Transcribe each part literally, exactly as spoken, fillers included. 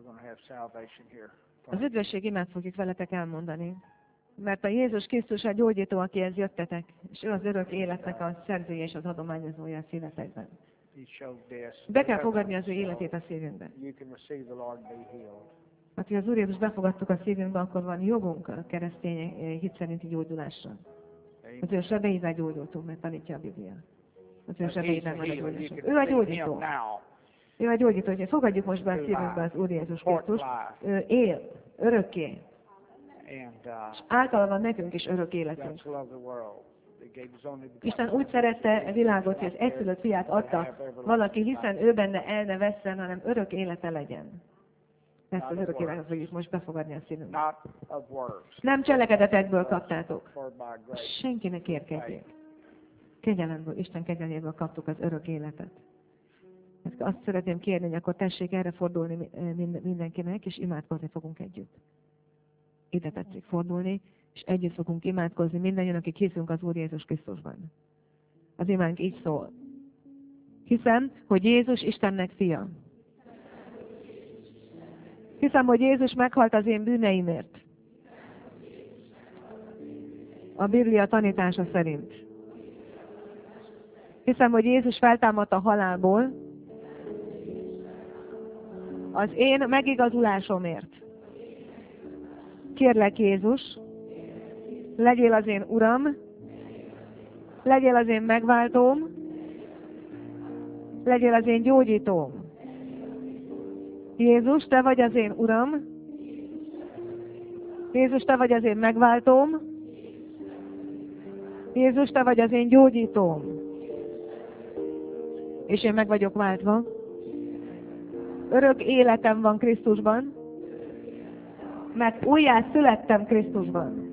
Az üdvösség imát fogjuk veletek elmondani. Mert a Jézus Krisztus a gyógyító, akihez jöttetek, és ő az örök életnek a szerzője és az adományozója a szívetekben. Be kell fogadni az ő életét a szívünkbe. Hát, ha az Úr Jézus befogadtuk a szívünkbe, akkor van jogunk a keresztény hit szerinti gyógyulásra. Az ő sebeivel gyógyultunk, mert tanítja a Biblia. Az ő sebeivel van a gyógyulásunk. Ő a gyógyító. Ő a gyógyító, hogy fogadjuk most be a szívünkbe az Úr Jézus Krisztus. Ő él, örökké. És általa van nekünk is örök életünk. Isten úgy szerette a világot, hogy az egyszülött fiát adta valaki, hiszen ő benne el ne vesszen, hanem örök élete legyen. Ezt az örök életet fogjuk most befogadni a szívünkbe. Nem cselekedetekből kaptátok. Senkinek kérkedjék. Kegyelemből, Isten kegyelemből kaptuk az örök életet. Ezt azt szeretném kérni, hogy akkor tessék erre fordulni mindenkinek, és imádkozni fogunk együtt. Ide tetszik fordulni, és együtt fogunk imádkozni mindannyian, akik hiszünk az Úr Jézus Krisztusban. Az imánk így szól. Hiszem, hogy Jézus Istennek fia. Hiszem, hogy Jézus meghalt az én bűneimért. A Biblia tanítása szerint. Hiszem, hogy Jézus feltámadt a halálból az én megigazulásomért. Kérlek, Jézus, legyél az én Uram, legyél az én megváltóm, legyél az én gyógyítóm. Jézus, te vagy az én Uram, Jézus, te vagy az én megváltóm, Jézus, te vagy az én gyógyítóm. És én meg vagyok váltva. Örök életem van Krisztusban, mert újjá születtem Krisztusban.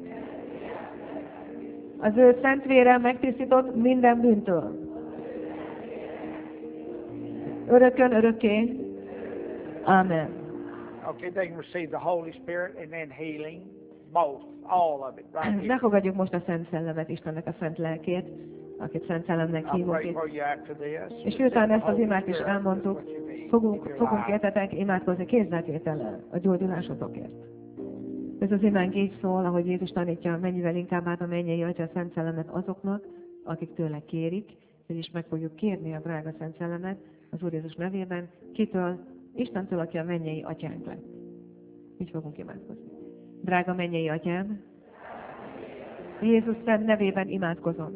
Az ő szent vére megtisztított minden bűntől. Örökön örökké. Amen. Okay, they can receive the Holy Spirit and then healing, both, all of it, right here. Befogadjuk most a Szent Szellemet, Istennek a Szent Lelkét, akit Szent Szellemnek hívunk itt. És miután ezt az imát is elmondtuk, fogunk, fogunk értetek imádkozni kézzeltétellel a gyógyulásotokért. Ez az imánk így szól, ahogy Jézus tanítja, mennyivel inkább át a mennyei Atya a Szent Szellemet azoknak, akik tőle kérik, és meg fogjuk kérni a drága Szent Szellemet az Úr Jézus nevében, kitől? Istentől, aki a mennyei Atyánk lett. Így fogunk imádkozni. Drága mennyei Atyám, Jézus Szent nevében imádkozom.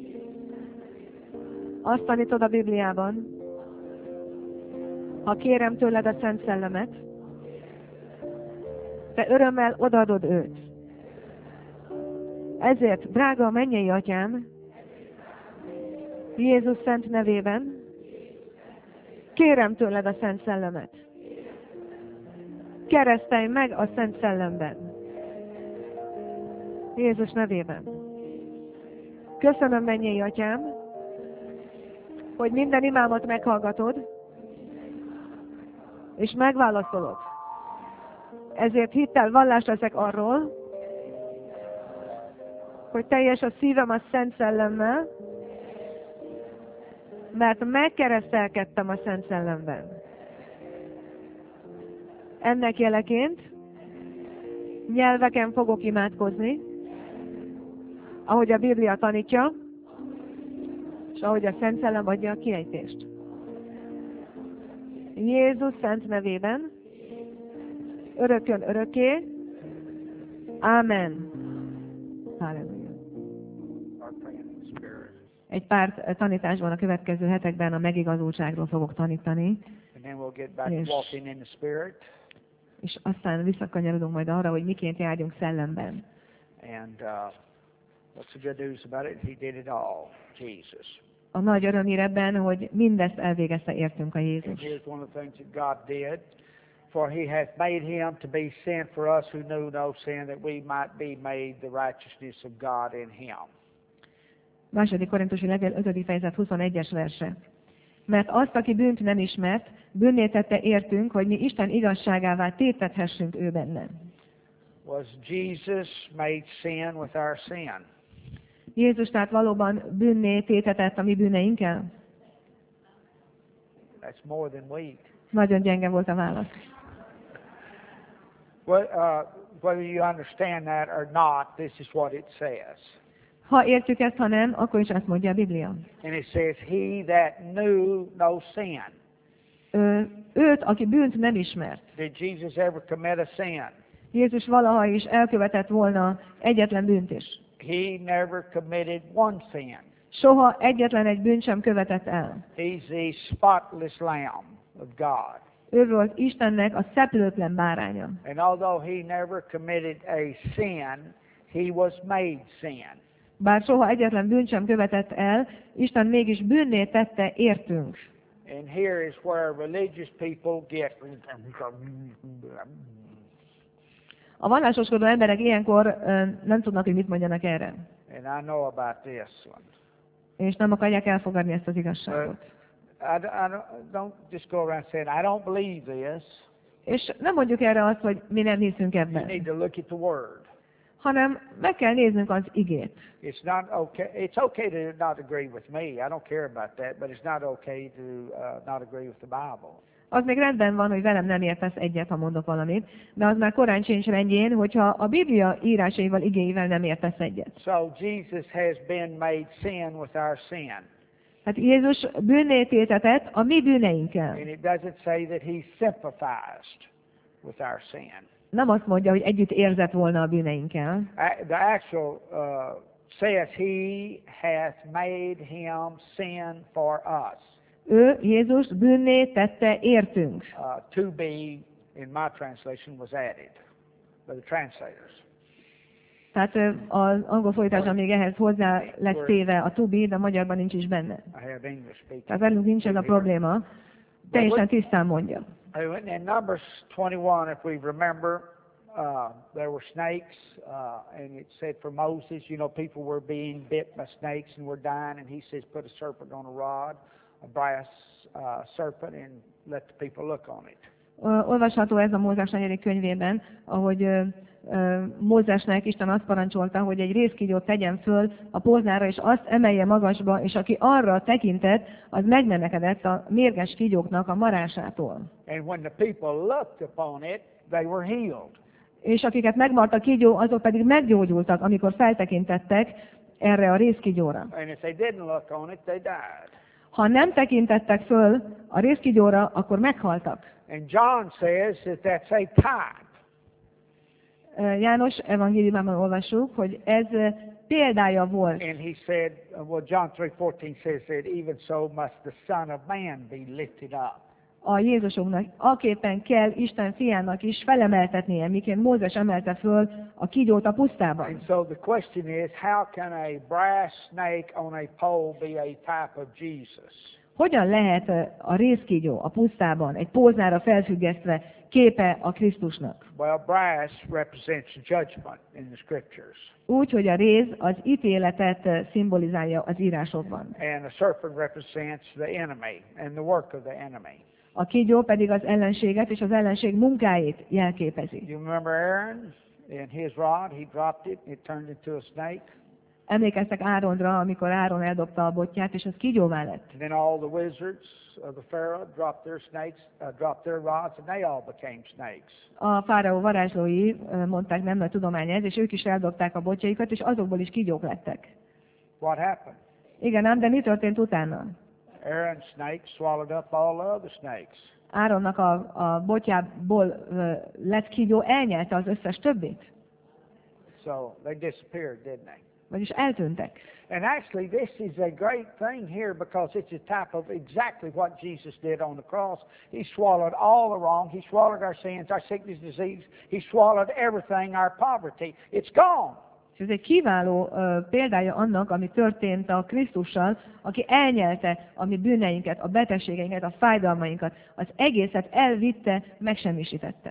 Azt tanítod a Bibliában, ha kérem tőled a Szent Szellemet, te örömmel odaadod őt. Ezért, drága mennyei Atyám, Jézus Szent nevében, kérem tőled a Szent Szellemet. Keresztelj meg a Szent Szellemben. Jézus nevében. Köszönöm, mennyei Atyám, hogy minden imámat meghallgatod, és megválaszolod. Ezért hittel vallást teszek arról, hogy teljes a szívem a Szent Szellemmel, mert megkeresztelkedtem a Szent Szellemben. Ennek jeleként nyelveken fogok imádkozni, ahogy a Biblia tanítja, és ahogy a Szent Szellem adja a kiejtést. Jézus szent nevében, örökön örökké, Amen. Halleluja. Egy pár tanításban a következő hetekben a megigazultságról fogok tanítani. És, és aztán visszakanyarodunk majd arra, hogy miként járjunk szellemben. And uh, what's the good news about it? He did it all, Jesus. A nagy öröm ebben, hogy mindezt elvégezte értünk a Jézus. Here's one of the things that God did. For he hath made him to be sin for us who knew no sin, that we might be made the righteousness of God in him. Második Korintusi levél ötödik fejezet huszonegyes verse. Mert azt, aki bűnt nem ismert, bűnné tette értünk, hogy mi Isten igazságává tétethessünk ő benne. Was Jesus made sin with our sin? Jézus tehát valóban bűnné tétetett a mi bűneinkkel? That's more than weak. Nagyon gyenge volt a válasz. Well, uh, whether you understand that or not, this is what it says. Ha értjük ezt, ha nem, akkor is azt mondja a Biblia. And it says, he that knew no sin. Ö, őt, aki bűnt nem ismert. Did Jesus ever commit a sin? Jézus valaha is elkövetett volna egyetlen bűnt is. He never committed one sin. Soha egyetlen egy bűnt sem követett el. He's the spotless Lamb of God. Ő volt Istennek a szeplőtlen báránya. And although he never committed a sin, he was made sin. Bár soha egyetlen bűnt sem követett el, Isten mégis bűnné tette értünk. And here is where religious people get. A vallásoskodó emberek ilyenkor uh, nem tudnak, hogy mit mondjanak erre. And I know about this one. És nem akarják elfogadni ezt az igazságot. But I, I don't, don't just go around saying, I don't believe this. És nem mondjuk erre azt, hogy mi nem hiszünk You ebben, need to look at the Word. hanem meg kell néznünk az igét. It's not okay. It's okay to not agree with me. I don't care about that, but it's not okay to uh, not agree with the Bible. Az még rendben van, hogy velem nem értesz egyet, ha mondok valamit, de az már korán sincs rendjén, hogyha a Biblia írásaival, igéivel nem értesz egyet. So Jesus has been made sin with our sin. Hát Jézus bűnné tétetett a mi bűneinkkel. And it doesn't say that he sympathized with our sin. Nem azt mondja, hogy együtt érzett volna a bűneinkkel. Uh, The actual uh, says he hath made him sin for us. Ő, Jézus bűnné tette értünk. Uh, to be, in my translation, was added by the translators. Tehát ö, az angol fordításban még ehhez hozzá lett téve a to be, de a magyarban nincs is benne. I have English speaking. Tehát velünk nincs ez a probléma. Teljesen tisztán mondja. In Numbers twenty-one, if we remember, uh, there were snakes, uh, and it said for Moses, you know, people were being bit by snakes and were dying, and he says, put a serpent on a rod, a brass uh, serpent, and let the people look on it. Uh, olvasható ez a Mózes negyedik könyvében, ahogy uh, uh, Mózesnek Isten azt parancsolta, hogy egy rézkígyót tegyen föl a póznára, és azt emelje magasba, és aki arra tekintett, az megmenekedett a mérges kígyóknak a marásától. And when the people looked upon it, they were healed. És akiket megmart a kígyó, azok pedig meggyógyultak, amikor feltekintettek erre a rézkígyóra. And if they didn't look on it, they died. Ha nem tekintettek föl a rézkígyóra, akkor meghaltak. And John says that that's a type. János evangéliumában olvassuk, hogy ez példája volt. And he said, uh, well, John three fourteen says that even so must the Son of Man be lifted up. A Jézusunknak aképpen kell Isten fiának is felemeltetnie, miként Mózes emelte föl a kígyót a pusztában. And so the question is, how can a brass snake on a pole be a type of Jesus? Hogyan lehet a rézkígyó a pusztában, egy póznára felfüggesztve képe a Krisztusnak? Well, brass represents judgment in the scriptures. Úgy, hogy a réz az ítéletet szimbolizálja az írásokban. And the serpent represents the enemy and the work of the enemy. A kígyó pedig az ellenséget és az ellenség munkáit jelképezi. You remember Aaron and his rod, he dropped it, it turned into a snake. Emlékeztek Áronra, amikor Áron eldobta a botját, és az kígyóvá lett. And then all the wizards of the Pharaoh dropped their snakes, uh, dropped their rods, and they all became snakes. A fáraó varázslói mondták, nem nagy tudomány ez, és ők is eldobták a botjaikat, és azokból is kígyók lettek. What happened? Igen, ám, de mi történt utána? Aaron's snake swallowed up all the other snakes. Áronnak a, a botjából uh, lett kígyó, elnyelte az összes többit. So they disappeared, didn't they? Vagyis eltűntek. And actually, this is a great thing here because it's a type of exactly what Jesus did on the cross. He swallowed all the wrong. He swallowed our sins, our sickness, disease. He swallowed everything, our poverty. It's gone. És ez egy kiváló uh, példája annak, ami történt a Krisztussal, aki elnyelte a mi bűneinket, a betegségeinket, a fájdalmainkat, az egészet elvitte, megsemmisítette.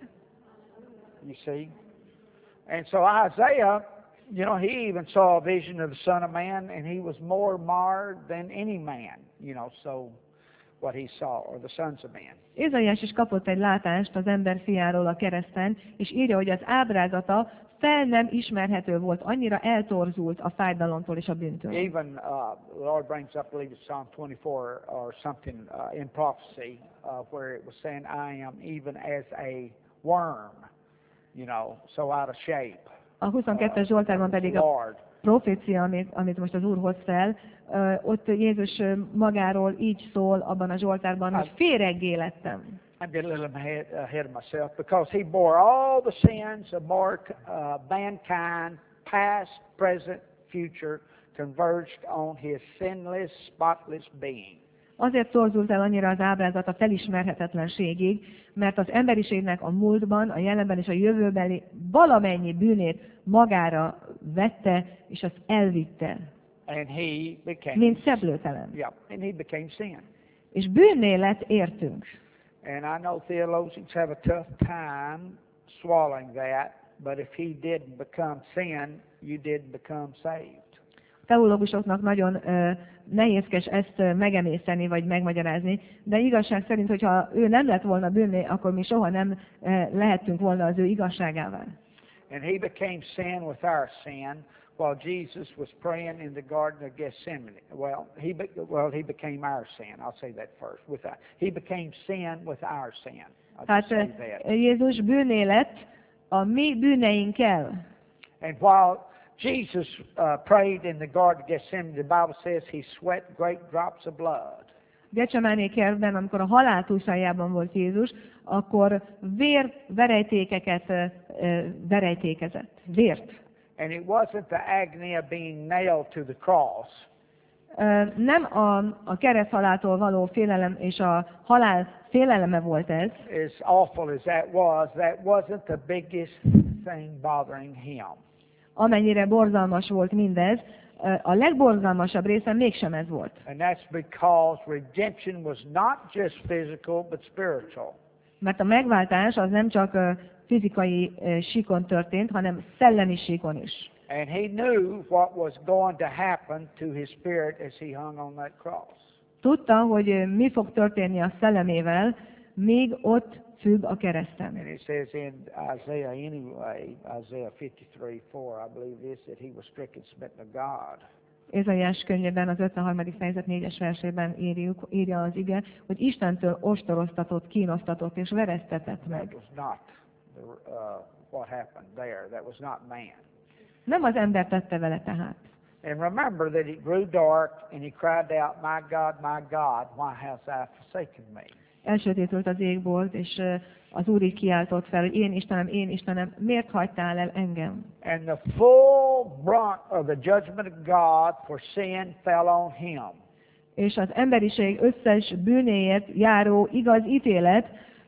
You see? And so Isaiah, you know, he even saw a vision of the Son of Man, and he was more marred than any man, you know, so what he saw, or the sons of man. Ézaiás is kapott egy látást az ember fiáról a kereszten, és írja, hogy az ábrázata fel nem ismerhető volt, annyira eltorzult a fájdalomtól és a bűntől. Even uh, the Lord brings up, I believe it's Psalm twenty-four or something uh, in prophecy, uh, where it was saying, I am even as a worm you know, so out of shape. A huszonkettes Zsoltárban pedig a Lord. profécia, amit, amit most az Úr hoz fel, ö, ott Jézus ö, magáról így szól abban a Zsoltárban, hogy féreggé lettem. I'm getting a little ahead, ahead of myself because he bore all the sins of more, uh, mankind, past, present, future, converged on his sinless, spotless being. Azért torzult el annyira az ábrázat a felismerhetetlenségig, mert az emberiségnek a múltban, a jelenben és a jövőbeli valamennyi bűnét magára vette, és azt elvitte, And he became, mint szeplőtelen. yeah, and he became sin. És bűnné lett értünk. And I know theologians have a tough time swallowing that, but if he didn't become sin, you didn't become saved. Teológusoknak nagyon uh, nehézkes ezt uh, megemészteni vagy megmagyarázni, de igazság szerint, hogyha ő nem lett volna bűnné, akkor mi soha nem uh, lehettünk volna az ő igazságával. And he became sin with our sin while Jesus was praying in the Garden of Gethsemane. Well, he be, well he became our sin. I'll say that first. With our, he became sin with our sin. I'll Tehát just say that. uh, Jézus bűnné lett a mi bűneinkkel. And while Jesus uh, prayed in the Garden of Gethsemane, the Bible says he sweat great drops of blood. Gecsemáné kertben, amikor a halál túlsájában volt Jézus, akkor vér verejtékeket uh, uh, verejtékezett. Vért. And it wasn't the agony of being nailed to the cross. Uh, nem a, a kereszthaláltól való félelem és a halál féleleme volt ez. As awful as that was, that wasn't the biggest thing bothering him. Amennyire borzalmas volt mindez, uh, a legborzalmasabb része mégsem ez volt. And that's because redemption was not just physical, but spiritual. Mert a megváltás az nem csak uh, fizikai uh, síkon történt, hanem szellemi síkon is. And he knew what was going to happen to his spirit as he hung on that cross. Tudta, hogy uh, mi fog történni a szellemével, míg ott függ a kereszten. And it says in Isaiah anyway, Isaiah fifty-three four, I believe this, that he was stricken, smitten of God. Ézaiás könyvében az ötvenharmadik fejezet négyes versében írjuk, írja az ige, hogy Istentől ostoroztatott, kínosztatott és veresztetett That meg. was not the, uh, what happened there. That was not man. Nem az ember tette vele tehát. And remember that it grew dark, and he cried out, "My God, my God, why hast thou forsaken me?" Elsötétült az égbolt, és uh, az Úr így kiáltott fel, hogy én Istenem, én Istenem, miért hagytál el engem? And the full brunt of the judgment of God for sin fell on him. És az emberiség összes bűnéért járó igaz ítélet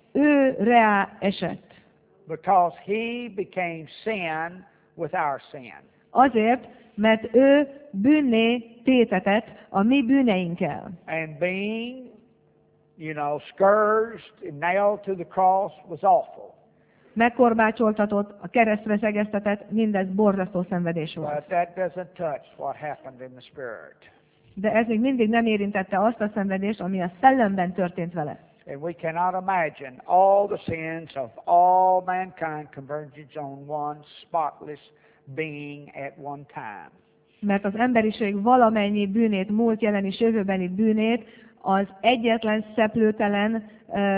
ő reá esett. Because he became sin with our sin. Azért, mert ő bűnné tétetett a mi bűneinkkel. And being, you know, scourged and nailed to the cross was awful. Megkorbácsoltatott, a keresztre szegeztetett, mindez borzasztó szenvedés But volt. that doesn't touch what happened in the spirit. De ez még mindig nem érintette azt a szenvedést, ami a szellemben történt vele. And we cannot imagine all the sins of all mankind converging on one spotless being at one time. Mert az emberiség valamennyi bűnét, múlt, jelen és jövőbeni bűnét az egyetlen szeplőtelen uh,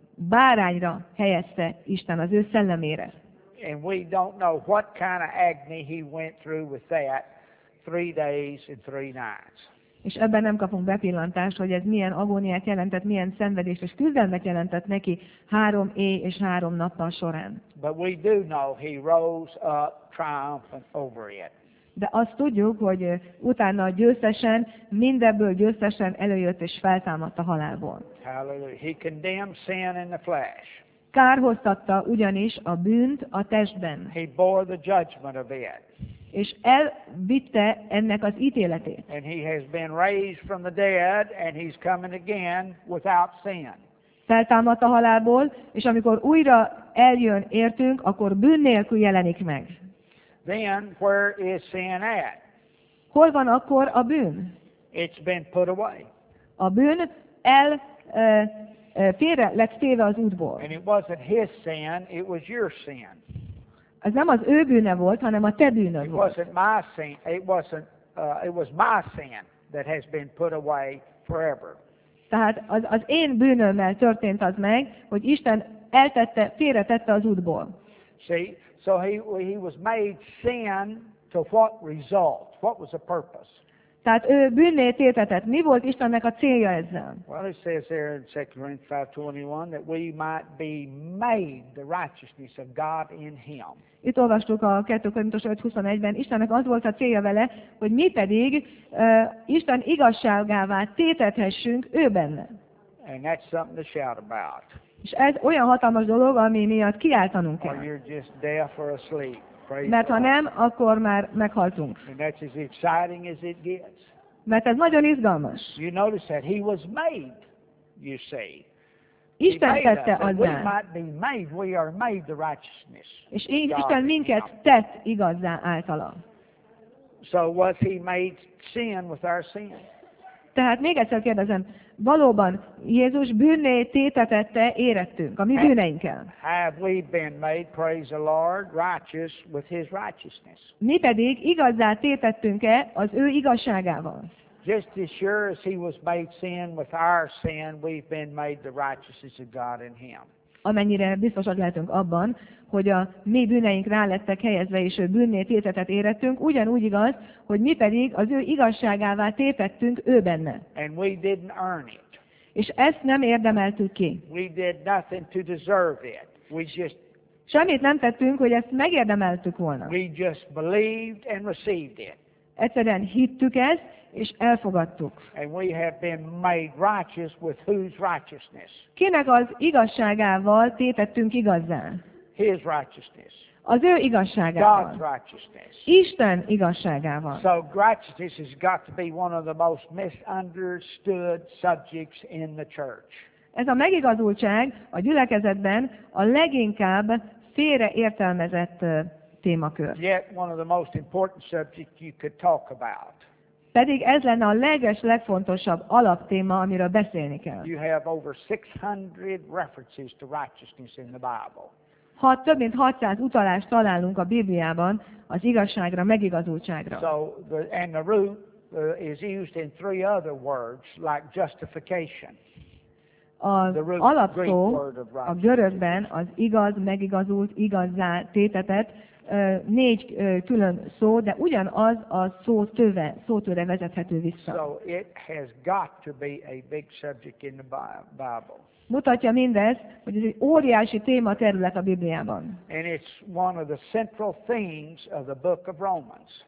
bárányra helyezte Isten, az ő szellemére. And we don't know what kind of agony he went through with that three days and three nights. És ebben nem kapunk bepillantást, hogy ez milyen agóniát jelentett, milyen szenvedést és küzdelmet jelentett neki három éj és három nappal során. But we do know he rose up triumphant over it. De azt tudjuk, hogy utána győztesen, mindebből győztesen előjött és feltámadt a halálból. Hallelujah. He condemned sin in the flesh. Kárhoztatta ugyanis a bűnt a testben, He bore the judgment of it. és elvitte ennek az ítéletét. And he has been raised from the dead, and he's coming again without sin. Feltámadt a halálból, és amikor újra eljön értünk, akkor bűn nélkül jelenik meg. Then where is sin at? Hol van akkor a bűn? It's been put away. A bűn el ö, ö, félre lett téve az útból. And it wasn't his sin, it was your sin. Ez nem az ő bűne volt, hanem a te bűnöd It volt. wasn't my sin, it wasn't, uh, it was my sin that has been put away forever. Tehát az, az én bűnömmel történt az meg, hogy Isten eltette, félretette az útból. See, so he he was made sin to what result? What was the purpose? Tehát ő bűnné tétetett. Mi volt Istennek a célja ezzel? Well, it says there in Second Corinthians five twenty-one that we might be made the righteousness of God in him. Itt olvastuk a kettő Korintus öt huszonegyben, Istennek az volt a célja vele, hogy mi pedig uh, Isten igazságává tétethessünk ő benne. And that's something to shout about. És ez olyan hatalmas dolog, ami miatt kiáltanunk Or kell. you're just deaf or asleep. Praise Mert ha God. nem, akkor már meghaltunk. And that's as exciting as it gets. Mert ez nagyon izgalmas. You notice that he was made, you see. Isten He made us, tette that we azzá. might be made. We are made the righteousness. És így God Isten in minket him. tett igazzá általa. So was he made sin with our sin? Tehát még egyszer kérdezem, valóban Jézus bűnné tétetette érettünk, a mi bűneinkkel. Have we been made, praise the Lord, righteous with his righteousness? Mi pedig igazzá tétettünk-e az ő igazságával? Just as sure as he was made sin with our sin, we've been made the righteousness of God in him. Amennyire biztosak lehetünk abban, hogy a mi bűneink rá lettek helyezve, és ő bűnné tétetet érettünk, ugyanúgy igaz, hogy mi pedig az ő igazságává tétettünk ő benne. And we didn't earn it. És ezt nem érdemeltük ki. We did nothing to deserve it. We just Semmit nem tettünk, hogy ezt megérdemeltük volna. we just believed and received it. Egyszerűen hittük ezt, és elfogadtuk. And we have been made righteous with whose righteousness? Kinek az igazságával tétettünk igazzá? His righteousness. Az ő God's igazságával. righteousness. Isten igazságával. So righteousness has got to be one of the most misunderstood subjects in the church. Ez a megigazultság a gyülekezetben a leginkább félreértelmezett ö, témakör. Yet one of the most important subjects you could talk about. Pedig ez lenne a leges, legfontosabb alaptéma, amiről beszélni kell. You have over six hundred references to righteousness in the Bible. Ha több mint hatszáz utalást találunk a Bibliában az igazságra, megigazultságra. So the and the root uh, is used in three other words like justification. Az The root Greek alapszó word of a righteousness. görögben az igaz, megigazult, igazzá tétetet, ö, négy ö, külön szó, de ugyanaz a szó töve, szótőre vezethető vissza. So it has got to be a big subject in the Bi- Bible. Mutatja mindez, hogy ez egy óriási téma terület a Bibliában. And it's one of the central themes of the book of Romans.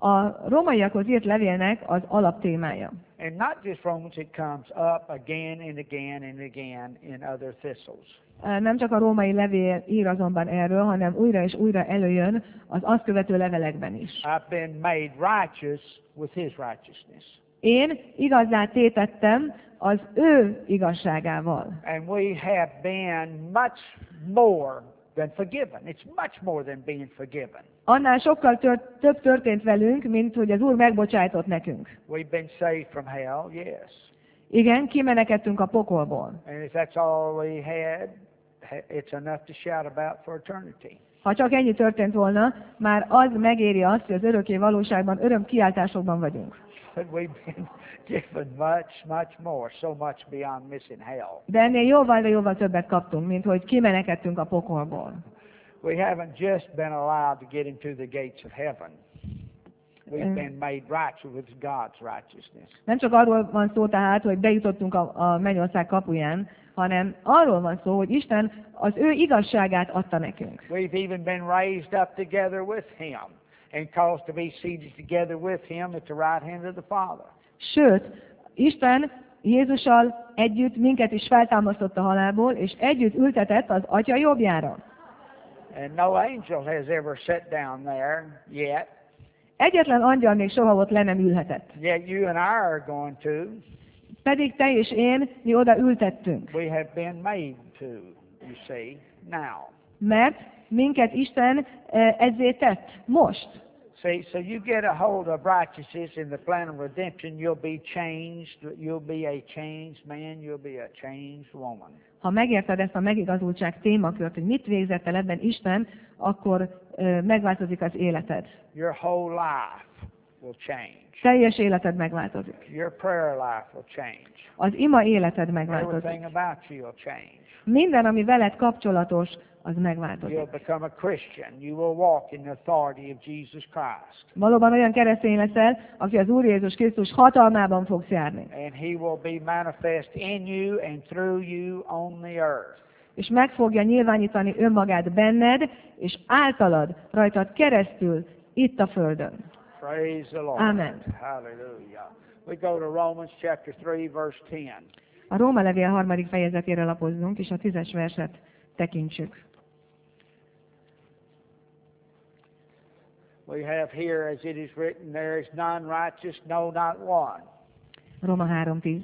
A rómaiakhoz írt levélnek az alaptémája. And not just Romans, it comes up again and again and again in other epistles. Nem csak a római levél ír azonban erről, hanem újra és újra előjön az azt követő levelekben is. I've been made righteous with his righteousness. Én igazzá tétettem az ő igazságával. And we have been much more than forgiven. It's much more than being forgiven. Annál sokkal tört, több történt velünk, mint hogy az Úr megbocsájtott nekünk. We've been saved from hell, yes. Igen, kimenekedtünk a pokolból. And if that's all we had, it's enough to shout about for eternity. Ha csak ennyi történt volna, már az megéri azt, hogy az örökké valóságban öröm kiáltásokban vagyunk. But we've been given much, much more, so much beyond missing hell. De ennél jóval, de jóval többet kaptunk, mint hogy kimenekedtünk a pokolból. We haven't just been allowed to get into the gates of heaven. We've Mm. been made righteous with God's righteousness. Nem csak arról van szó tehát, hogy bejutottunk a, a mennyország kapuján, hanem arról van szó, hogy Isten az ő igazságát adta nekünk. We've even been raised up together with Him and caused to be seated together with Him at the right hand of the Father. Sőt, Isten Jézussal együtt minket is feltámasztott a halálból, és együtt ültetett az Atya jobbjára. And no angel has ever sat down there yet. Egyetlen angyal még soha ott le nem ülhetett. Yet you and I are going to. Pedig te és én, mi oda ültettünk. We have been made to, you see, now. Mert minket Isten eh, ezzé tett. Most. See, so you get a hold of righteousness in the plan of redemption, you'll be changed, you'll be a changed man, you'll be a changed woman. Ha megérted ezt a megigazultság témakört, hogy mit végzett el ebben Isten, akkor ö, megváltozik az életed. Your whole life will change. Teljes életed megváltozik. Your prayer life will change. Az ima életed megváltozik. Everything about you will change. Minden, ami veled kapcsolatos, az megváltozik. You'll become a Christian. You will walk in the authority of Jesus Christ. Valóban olyan keresztény leszel, aki az Úr Jézus Krisztus hatalmában fogsz járni. And he will be manifest in you and through you on the earth. És meg fogja nyilvánítani önmagát benned, és általad, rajtad keresztül itt a földön. Praise the Lord. Amen. Hallelujah. We go to Romans chapter three, verse ten. A Róma levél harmadik fejezetére lapozzunk, és a tízes verset tekintsük. We have here, as it is written, there is none righteous, no, not one. Róma három tíz.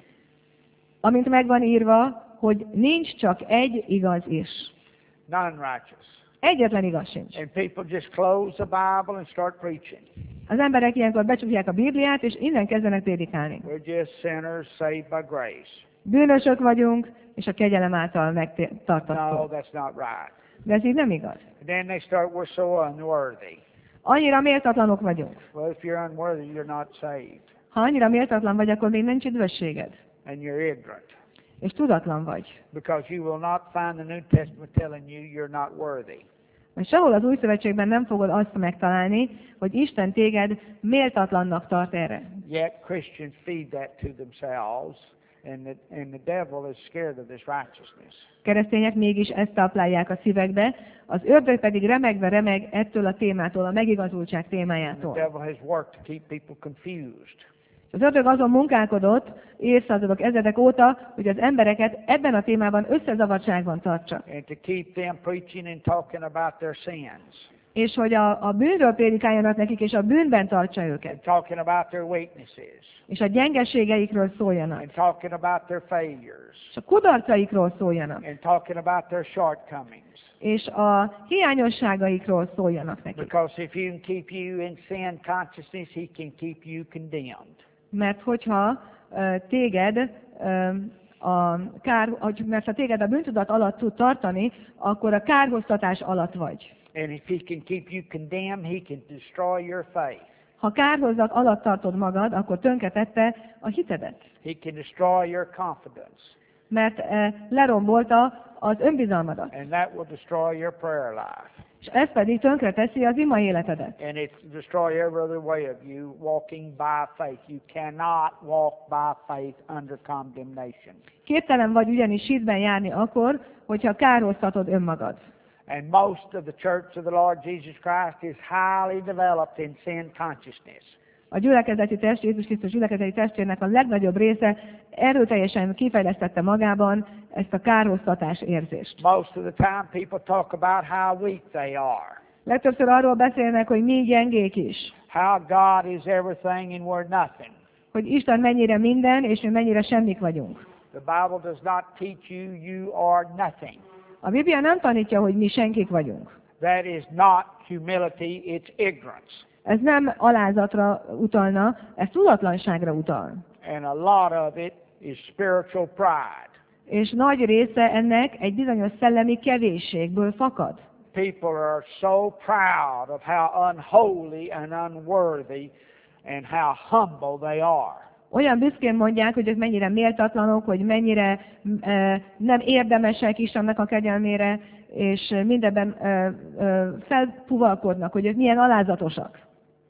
Amint megvan írva, hogy nincs csak egy igaz is. None righteous. Egyetlen igaz sincs. And people just close the Bible and start preaching. Az emberek ilyenkor becsukják a Bibliát, és innen kezdenek prédikálni. We're just sinners saved by grace. Bűnösök vagyunk, és a kegyelem által No, megtartattuk. that's not right. De ez így nem igaz. And then they start, we're so unworthy. Annyira méltatlanok vagyunk. Well, if you're unworthy, you're not saved. Ha annyira méltatlan vagy, akkor még nincs üdvösséged. And you're ignorant. És tudatlan vagy. Because you will not find the New Testament telling you you're not worthy. Mert sehol az Új Szövetségben nem fogod azt megtalálni, hogy Isten téged méltatlannak tart erre. Yet Christians feed that to themselves, and the, and the devil is scared of this righteousness. Keresztények mégis ezt táplálják a szívekbe, az ördög pedig remegve remeg ettől a témától, a megigazultság And the témájától. devil has worked to keep people confused. Az ördög azon munkálkodott évszázadok, ezredek óta, hogy az embereket ebben a témában összezavartságban tartsa. And to keep them preaching and talking about their sins. És hogy a, a bűnről prédikáljanak nekik, és a bűnben tartsa őket. And talking about their weaknesses. És a gyengeségeikről szóljanak. And talking about their failures. És a kudarcaikról szóljanak. And talking about their shortcomings. És a hiányosságaikról szóljanak nekik. Because if he can keep you in sin consciousness, he can keep you condemned. Mert hogyha uh, téged uh, a kár, mert ha téged a bűntudat alatt tud tartani, akkor a kárhoztatás alatt vagy. And if he can keep you condemned, he can destroy your faith. Ha kárhozat alatt tartod magad, akkor tönkretette a hitedet. He can destroy your confidence. Mert uh, lerombolta az önbizalmadat. And that will destroy your prayer life. És ez pedig tönkreteszi az ima életedet. And it destroy every other way of you walking by faith. You cannot walk by faith under condemnation. Képtelen vagy ugyanis hitben járni akkor, hogyha kárhoztatod önmagad. And most of the church of the Lord Jesus Christ is highly developed in sin consciousness. A gyülekezeti test, Jézus Krisztus gyülekezeti testének a legnagyobb része erőteljesen kifejlesztette magában ezt a kárhoztatás érzést. Most of the time people talk about how weak they are. Legtöbbször arról beszélnek, hogy mi gyengék is. How God is everything and we're nothing. Hogy Isten mennyire minden, és mi mennyire semmik vagyunk. The Bible does not teach you you are nothing. A Biblia nem tanítja, hogy mi senkik vagyunk. That is not humility, it's ignorance. Ez nem alázatra utalna, ez tudatlanságra utal. And a lot of it is spiritual pride. És nagy része ennek egy bizonyos szellemi kevésségből fakad. People are so proud of how unholy and unworthy and how humble they are. Olyan büszkén mondják, hogy ők mennyire méltatlanok, hogy mennyire e, nem érdemesek Istennek a kegyelmére, és mindebben e, e, felpuvalkodnak, hogy ők milyen alázatosak.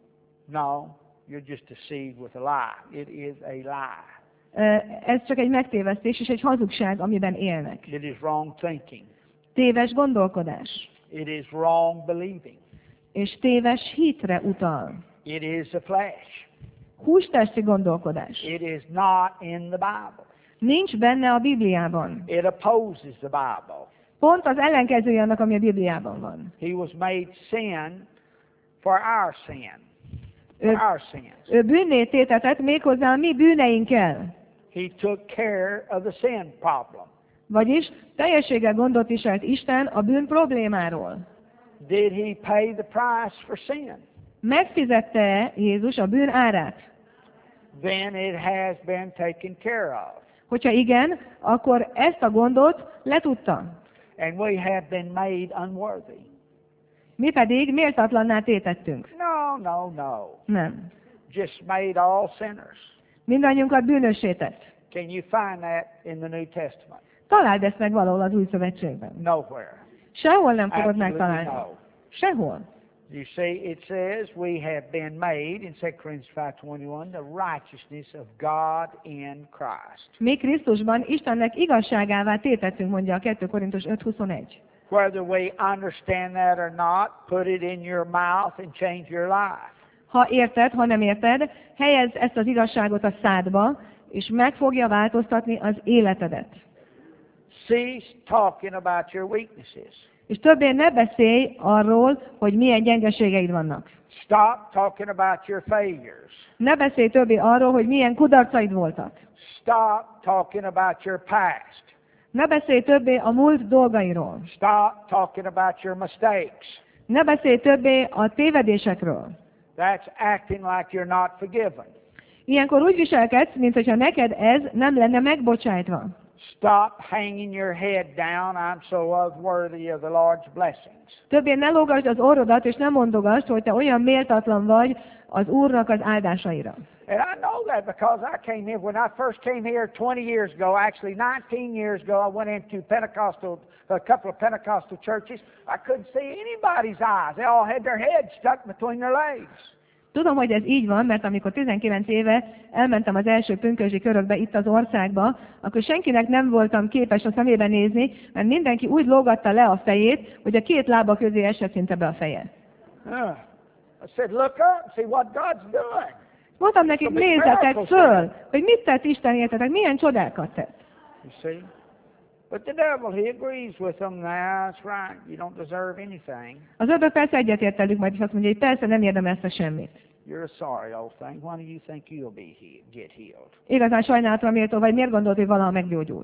No, you're just deceived with a lie. It is a lie. E, ez csak egy megtévesztés és egy hazugság, amiben élnek. It is wrong thinking. Téves gondolkodás. It is wrong believing. És téves hitre utal. It is the flesh. Hústesti gondolkodás. It is not in the Bible. Nincs benne a Bibliában. It opposes the Bible. Pont az ellenkezője annak, ami a Bibliában van. He was made sin for our sin. For Ő, our sins. ő bűnné tétetett méghozzá a mi bűneinkkel. He took care of the sin problem. Vagyis teljességgel gondot viselt Isten a bűn problémáról. Did he pay the price for sin? Megfizette Jézus a bűn árát? Then it has been taken care of. Hogyha igen, akkor ezt a gondot letudta. And we have been made unworthy. Mi pedig méltatlanná tétettünk. No, no, no. Nem. Just made all sinners. Mindannyiunkat bűnössé tett. Can you find that in the New Testament? Találd ezt meg valahol az Új Szövetségben. Nowhere. Sehol nem fogod Absolutely megtalálni. no. Sehol. You see, it says we have been made, in Second Corinthians five twenty-one, the righteousness of God in Christ. Mi Krisztusban Istennek igazságává tétettünk, mondja a kettő Korintus öt huszonegy. Whether we understand that or not, put it in your mouth and change your life. Ha érted, ha nem érted, helyezd ezt az igazságot a szádba, és meg fogja változtatni az életedet. Cease talking about your weaknesses. És többé ne beszélj arról, hogy milyen gyengeségeid vannak. Stop talking about your failures. Ne beszélj többé arról, hogy milyen kudarcaid voltak. Stop talking about your past. Ne beszélj többé a múlt dolgairól. Stop talking about your mistakes. Ne beszélj többé a tévedésekről. That's acting like you're not forgiven. Ilyenkor úgy viselkedsz, mintha neked ez nem lenne megbocsájtva. Stop hanging your head down. I'm so unworthy of the Lord's blessings. Többé ne lógasd az orrodat, és ne mondogasd, hogy te olyan méltatlan vagy az Úrnak az áldásaira. And I know that because I came here, when I first came here twenty years ago, actually nineteen years ago, I went into Pentecostal, a couple of Pentecostal churches. I couldn't see anybody's eyes. They all had their heads stuck between their legs. Tudom, hogy ez így van, mert amikor tizenkilenc éve elmentem az első pünkösdi körökbe itt az országba, akkor senkinek nem voltam képes a szemébe nézni, mert mindenki úgy lógatta le a fejét, hogy a két lába közé esett szinte be a feje. Uh, I said, look up, see what God's doing. Mondtam nekik, nézzetek föl, hogy mit tett Isten értetek, milyen csodákat tett. You see? But the devil, he agrees with them. That's right. You don't deserve anything. Az ördög persze egyetért velük, majd is azt mondja, hogy persze nem érdemelsz te semmit. You're a sorry old thing. Why do you think you'll be he- get healed? Igazán sajnálatra méltó, vagy miért gondolt, hogy valaha meggyógyulsz?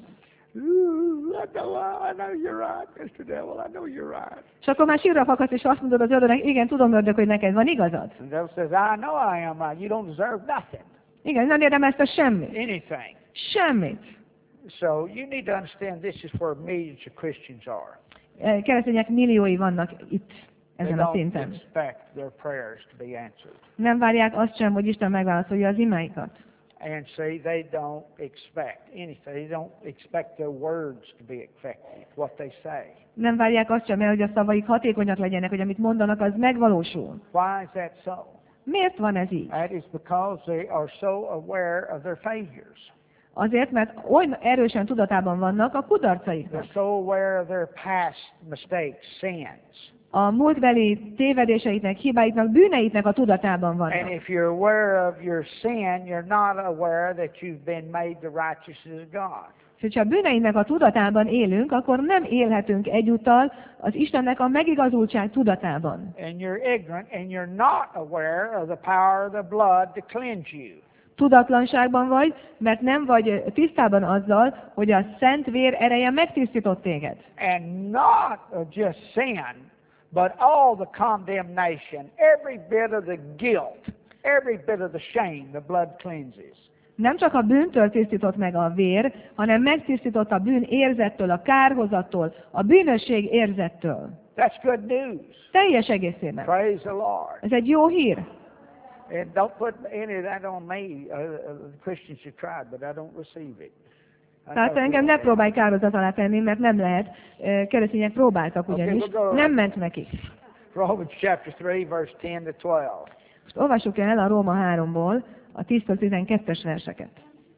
Ooh, I know, I know you're right, mister Devil. I know you're right. És akkor már sírra fakadsz, és azt mondod az ördögnek, igen, tudom ördög, hogy neked van igazad. And the devil says, I know I am right. You don't deserve nothing. Igen, nem érdemelsz te semmit. Anything. Semmit. So you need to understand this is where millions of Christians are. Keresztények milliói vannak itt, They ezen a don't szinten. expect their prayers to be answered. Nem várják azt sem, hogy Isten megválaszolja az imáikat. And see, they don't expect anything. They don't expect their words to be effective, what they say. Nem várják azt sem, hogy a szavaik hatékonyak legyenek, hogy amit mondanak, az megvalósul. Why is that so? Miért van ez így? That is because they are so aware of their failures. Azért, mert olyan erősen tudatában vannak a kudarcaiknak. They're so aware of their past mistakes, sins. A múltbeli tévedéseiknek, hibáiknak, bűneiknek a tudatában And vannak. if you're aware of your sin, you're not aware that you've been made the righteousness of God. És hogyha a bűneinknek a tudatában élünk, akkor nem élhetünk egyúttal az Istennek a megigazultság tudatában. And you're ignorant and you're not aware of the power of the blood to cleanse you. Tudatlanságban vagy, mert nem vagy tisztában azzal, hogy a szent vér ereje megtisztított téged. And not just sin, but all the condemnation, every bit of the guilt, every bit of the shame, the blood cleanses. Nem csak a bűntől tisztított meg a vér, hanem megtisztított a bűn érzettől, a kárhozattól, a bűnösség érzettől. That's good news. Teljes egészében. Praise the Lord. Ez egy jó hír. And don't put any of that on me. Uh, uh, the Christians have tried, but I don't receive it. I Tehát know engem ne próbálj kárhozat alá tenni, mert nem lehet. Keresztények próbáltak ugyanis, nem ment nekik. Romans chapter three, verse ten to twelve. Most olvassuk el a Róma háromból a tíztől tizenkettes verseket.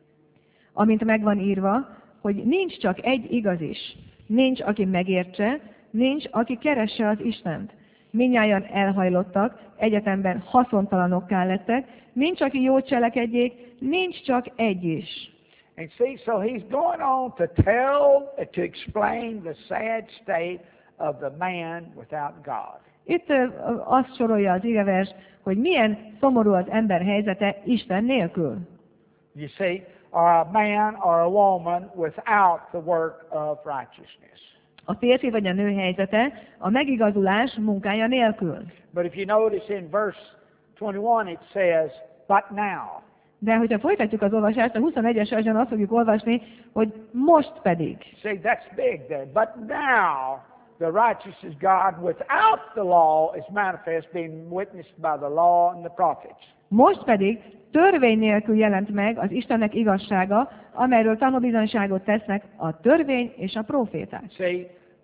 Amint megvan írva, hogy nincs csak egy igaz is, nincs, aki megértse, nincs, aki keresse az Istent. Mindnyájan elhajlottak, egyetemben haszontalanokká lettek, nincs, aki jót cselekedjék, nincs csak egy is. And see, so he's going on to tell, to explain the sad state of the man without God. Itt ö, azt sorolja az igevers, hogy milyen szomorú az ember helyzete Isten nélkül. You see, or a man or a woman without the work of righteousness. A férfi vagy a nő helyzete a megigazulás munkája nélkül. But if you notice in verse twenty-one it says, but now. De hogyha folytatjuk az olvasást, a huszonegyes versen azt fogjuk olvasni, hogy most pedig. See, that's big there. But now the righteousness of God without the law is manifest, being witnessed by the law and the prophets. Most pedig törvény nélkül jelent meg az Istennek igazsága, amelyről tanúbizonyságot tesznek a törvény és a próféták. See,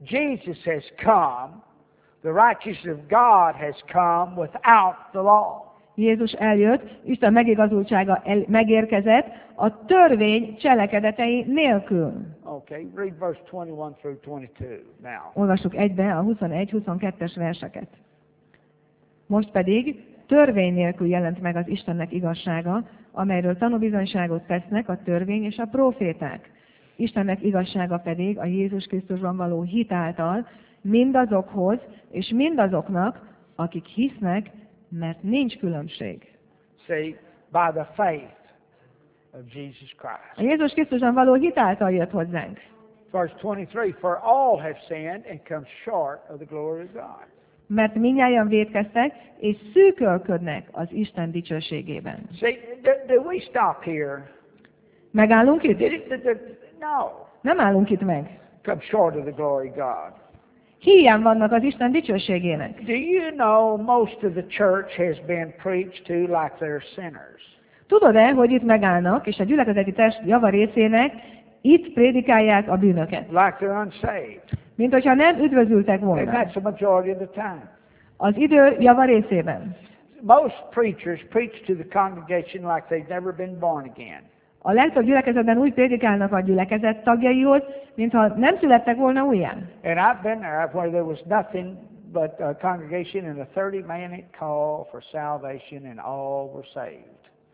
Jesus has come, the righteousness of God has come without the law. Jézus eljött, Isten megigazultsága el, megérkezett a törvény cselekedetei nélkül. Okay, read verse twenty-one through twenty-two now. Olvassuk egybe a huszonegy-huszonkettes verseket. Most pedig törvény nélkül jelent meg az Istennek igazsága, amelyről tanúbizonyságot tesznek a törvény és a próféták. Istennek igazsága pedig a Jézus Krisztusban való hit által mindazokhoz és mindazoknak, akik hisznek, mert nincs különbség. See, by the faith of Jesus Christ. A Jézus Krisztusban való hit által jött hozzánk. Verse twenty-three, for all have sinned and come short of the glory of God. Mert mindnyájan vétkeztek, és szűkölködnek az Isten dicsőségében. See, do, do we stop here? Megállunk itt? Did it, did it, no. Nem állunk itt meg. Come short of the glory of God. Híján vannak az Isten dicsőségének. Do you know most of the church has been preached to like they're sinners? Tudod-e, hogy itt megállnak, és a gyülekezeti test java részének itt prédikálják a bűnöket? Like they're unsaved. Mint hogyha nem üdvözültek And volna. that's the majority of the time. Az idő java részében. Most preachers preach to the congregation like they've never been born again. A legtöbb gyülekezetben úgy prédikálnak a gyülekezet tagjaihoz, mintha nem születtek volna újjá. And I've been there where there was nothing but a congregation and a thirty-minute call for salvation and all were saved.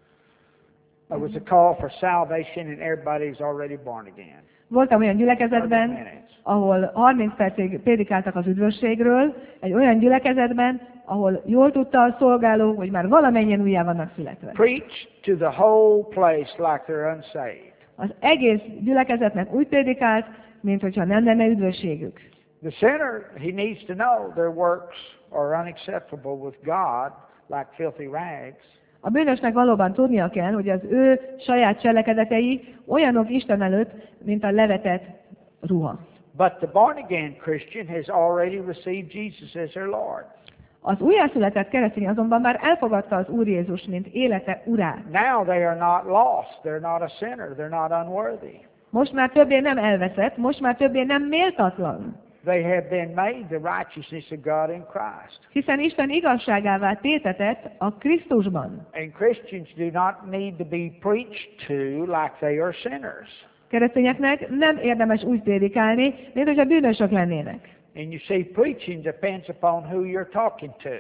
There was a call for salvation and everybody's already born again. Voltam olyan gyülekezetben, ahol harminc percig prédikáltak az üdvösségről, egy olyan gyülekezetben, ahol jól tudta a szolgáló, hogy már valamennyien újjá vannak születve. Preach to the whole place like they're unsaved. Az egész gyülekezetnek úgy prédikált, mint hogyha nem lenne üdvösségük. The sinner, he needs to know their works are unacceptable with God, like filthy rags. A bűnösnek valóban tudnia kell, hogy az ő saját cselekedetei olyanok Isten előtt, mint a levetett ruha. But the born-again Christian has already received Jesus as their Lord. Az újjászületett keresztény azonban már elfogadta az Úr Jézus, mint élete urát. Now they are not lost, they're not a sinner, they're not unworthy. Most már többé nem elveszett, most már többé nem méltatlan. They have been made the righteousness of God in Christ. Hiszen Isten igazságává tétetett a Krisztusban. And Christians do not need to be preached to like they are sinners. Keresztényeknek nem érdemes úgy prédikálni, mint hogyha bűnösök lennének. And you see, preaching depends upon who you're talking to.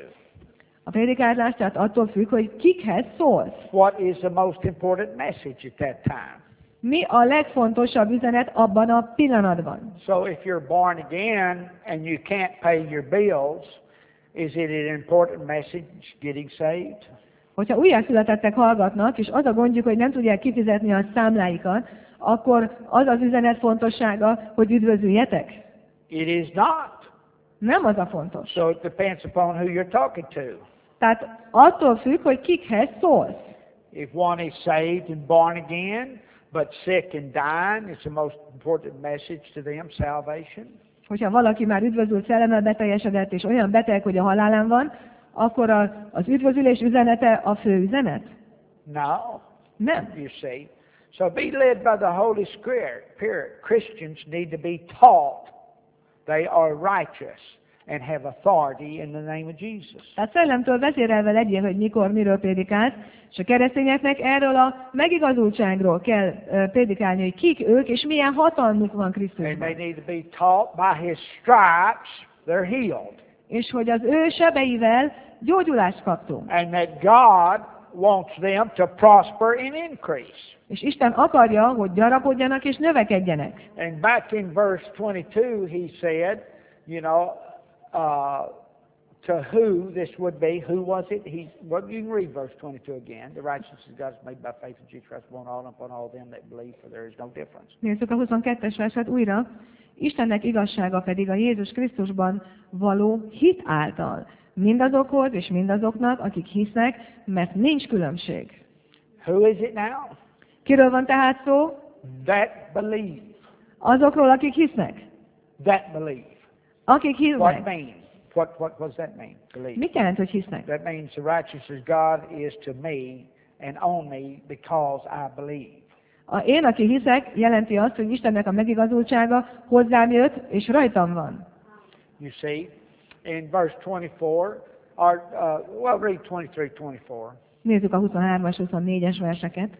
A prédikálás tehát attól függ, hogy kikhez szólsz. What is the most important message at that time? Mi a legfontosabb üzenet abban a pillanatban? So if you're born again and you can't pay your bills, is it an important message getting saved? Hogyha újjászületettek hallgatnak, és az a gondjuk, hogy nem tudják kifizetni a számláikat, akkor az az üzenet fontossága, hogy üdvözüljetek? It is not. Nem az a fontos. So it depends upon who you're talking to. Tehát attól függ, hogy kikhez szólsz. If one is saved and born again, but sick and dying, it's the most important message to them, salvation. Hogyha valaki már üdvözült szellemmel beteljesedett, és olyan beteg, hogy a halálán van, akkor a, az üdvözülés üzenete a fő üzenet? No. Nem. You see. So be led by the Holy Spirit. Christians need to be taught they are righteous and have authority in the name of Jesus. Tehát szellemtől vezérelve legyél, hogy mikor, miről prédikálsz, és a keresztényeknek erről a megigazultságról kell uh, prédikálni, hogy kik ők, és milyen hatalmuk van And Krisztusban. they need to be taught by His stripes they're healed. És hogy az ő sebeivel gyógyulást kaptunk. And that God wants them to prosper and increase. És Isten akarja, hogy gyarapodjanak és növekedjenek. And back in verse twenty-two he said, you know, uh, to who this would be, who was it? He, well, you can read verse twenty-two again. The righteousness of God is made by faith in Jesus Christ upon all and upon all them that believe, for there is no difference. Nézzük a huszonkettes verset újra. Istennek igazsága pedig a Jézus Krisztusban való hit által. Mindazokhoz és mindazoknak, akik hisznek, mert nincs különbség. Who is it now? Kiről van tehát szó? That believe. Azokról, akik hisznek. That believe. Akik What hisznek. means? What, what, what does that mean? Believe. Mit jelent, hogy hisznek? That means the righteousness of God is to me and on me because I believe. A én, aki hiszek, jelenti azt, hogy Istennek a megigazultsága hozzám jött, és rajtam van. You see, in verse twenty-four, or, uh, well, read twenty-three, twenty-four. Nézzük a huszonhármas, huszonnégyes verseket.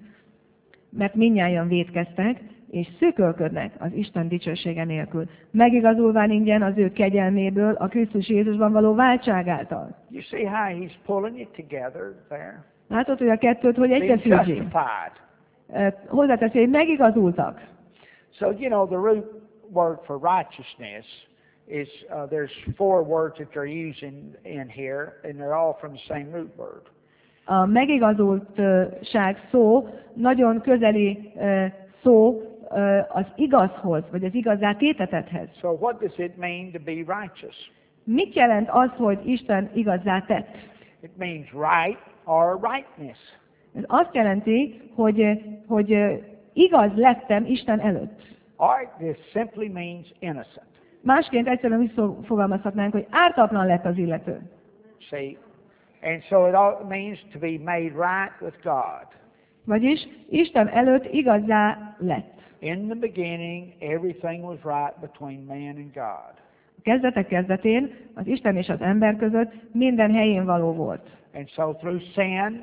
Mert mindnyájan vétkeztek, és szökölködnek az Isten dicsősége nélkül, megigazulván ingyen az ő kegyelméből a Krisztus Jézusban való váltság által. You see how he's pulling it together there? Látod, hogy a kettőt hogy Being egybefűzi? justified. Eh, Hozzáteszi, hogy megigazultak. So, you know, the root word for righteousness is, uh, there's four words that they're using in here, and they're all from the same root word. A megigazultság szó nagyon közeli eh, szó eh, az igazhoz, vagy az igazá tétetethez. So what does it mean to be righteous? Mit jelent az, hogy Isten igazzá tett? It means right or rightness. Ez azt jelenti, hogy, hogy eh, igaz lettem Isten előtt. Or this simply means innocent. Másként egyszerűen úgy szó- fogalmazhatnánk, hogy ártatlan lett az illető. See? And so it all means to be made right with God. Vagyis Isten előtt igazzá lett. In the beginning, everything was right between man and God. A kezdetek kezdetén az Isten és az ember között minden helyén való volt. And so through sin,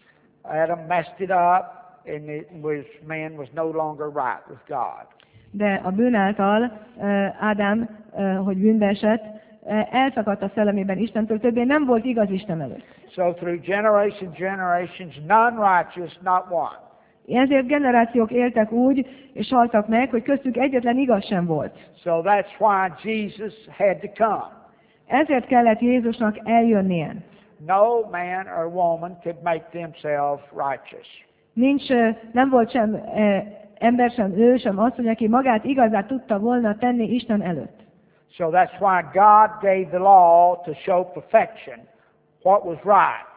Adam messed it up, and it was man was no longer right with God. De a bűn által uh, Ádám, uh, hogy bűnbe esett, uh, elszakadt a szellemében Istentől, többé nem volt igaz Isten előtt. So through generations, generations, none righteous, not one. Ezért generációk éltek úgy, és haltak meg, hogy köztük egyetlen igaz sem volt. So that's why Jesus had to come. Ezért kellett Jézusnak eljönnie. No man or woman could make themselves righteous. Nincs, uh, nem volt sem uh, ember, sem ő, sem asszony, aki magát igazá tudta volna tenni Isten előtt. So that's why God gave the law to show perfection, what was right.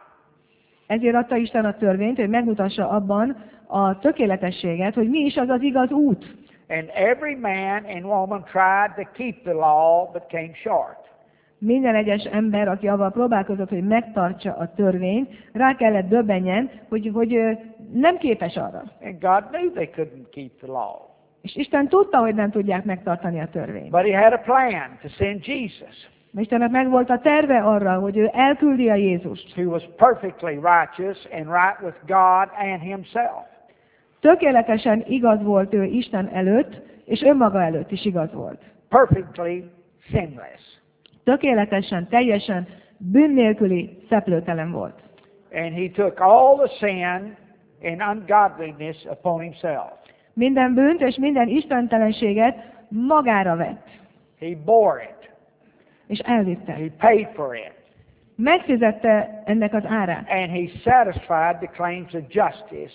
Ezért adta Isten a törvényt, hogy megmutassa abban a tökéletességet, hogy mi is az az igaz út. And every man and woman tried to keep the law, but came short. Minden egyes ember, aki avval próbálkozott, hogy megtartsa a törvényt, rá kellett döbbenjen, hogy, hogy ö, nem képes arra. And God knew they couldn't keep the law. És Isten tudta, hogy nem tudják megtartani a törvényt. But he had a plan to send Jesus, Istennek megvolt a terve arra, hogy ő elküldi a Jézust. who was perfectly righteous and right with God and himself. Tökéletesen igaz volt ő Isten előtt, és önmaga előtt is igaz volt. Perfectly sinless. Tökéletesen, teljesen, bűn nélküli, szeplőtelen volt. And he took all the sin and ungodliness upon himself. Minden bűnt és minden istentelenséget magára vett, He bore it. és elvitte. He paid for it. Megfizette ennek az árát, And he satisfied the claims of justice.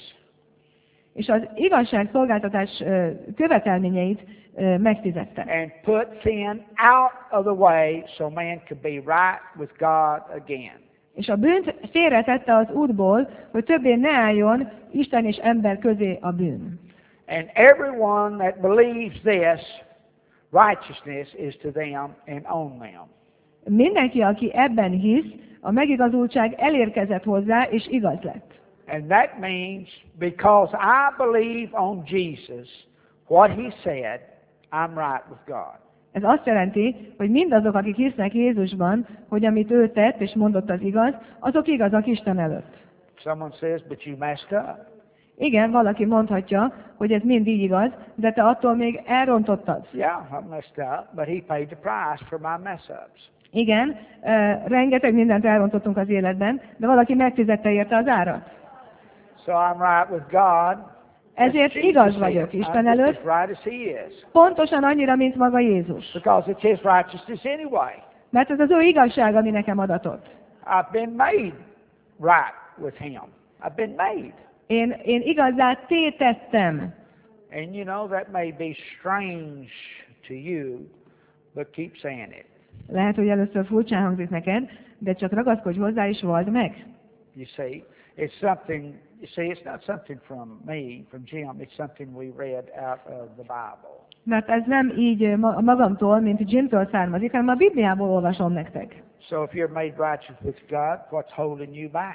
és az igazságszolgáltatás ö, követelményeit ö, megfizette. And put sin out of the way so man could be right with God again. És a bűnt félretette az útból, hogy többé ne álljon Isten és ember közé a bűn. And everyone that believes this, righteousness is to them and on them. Mindenki, aki ebben hisz, a megigazultság elérkezett hozzá, és igaz lett. And that means because I believe on Jesus, what he said, I'm right with God. Ez azt jelenti, hogy mindazok, akik hisznek Jézusban, hogy amit ő tett és mondott az igaz, azok igazak Isten előtt. Someone says, but you messed up. Igen, valaki mondhatja, hogy ez mind így igaz, de te attól még elrontottad. Yeah, I messed up, but he paid the price for my mess-ups. Igen, uh, rengeteg mindent elrontottunk az életben, de valaki megfizette érte az árat. So I'm right with God. Ezért As igaz Jesus vagyok is. Isten I'm just előtt, as right as he is. pontosan annyira, mint maga Jézus. Because it's his righteousness anyway. Mert ez az ő igazság, ami nekem adatott. I've been made right with him. I've been made. Én, én igazá tétettem. And you know, that may be strange to you, but keep saying it. Lehet, hogy először furcsán hangzik neked, de csak ragaszkodj hozzá és vald meg. You see, it's something, you see, it's not something from me, from Jim, it's something we read out of the Bible. Mert ez nem így ma- magamtól, mint Jimtől származik, hanem a Bibliából olvasom nektek. So if you're made righteous with God, what's holding you back?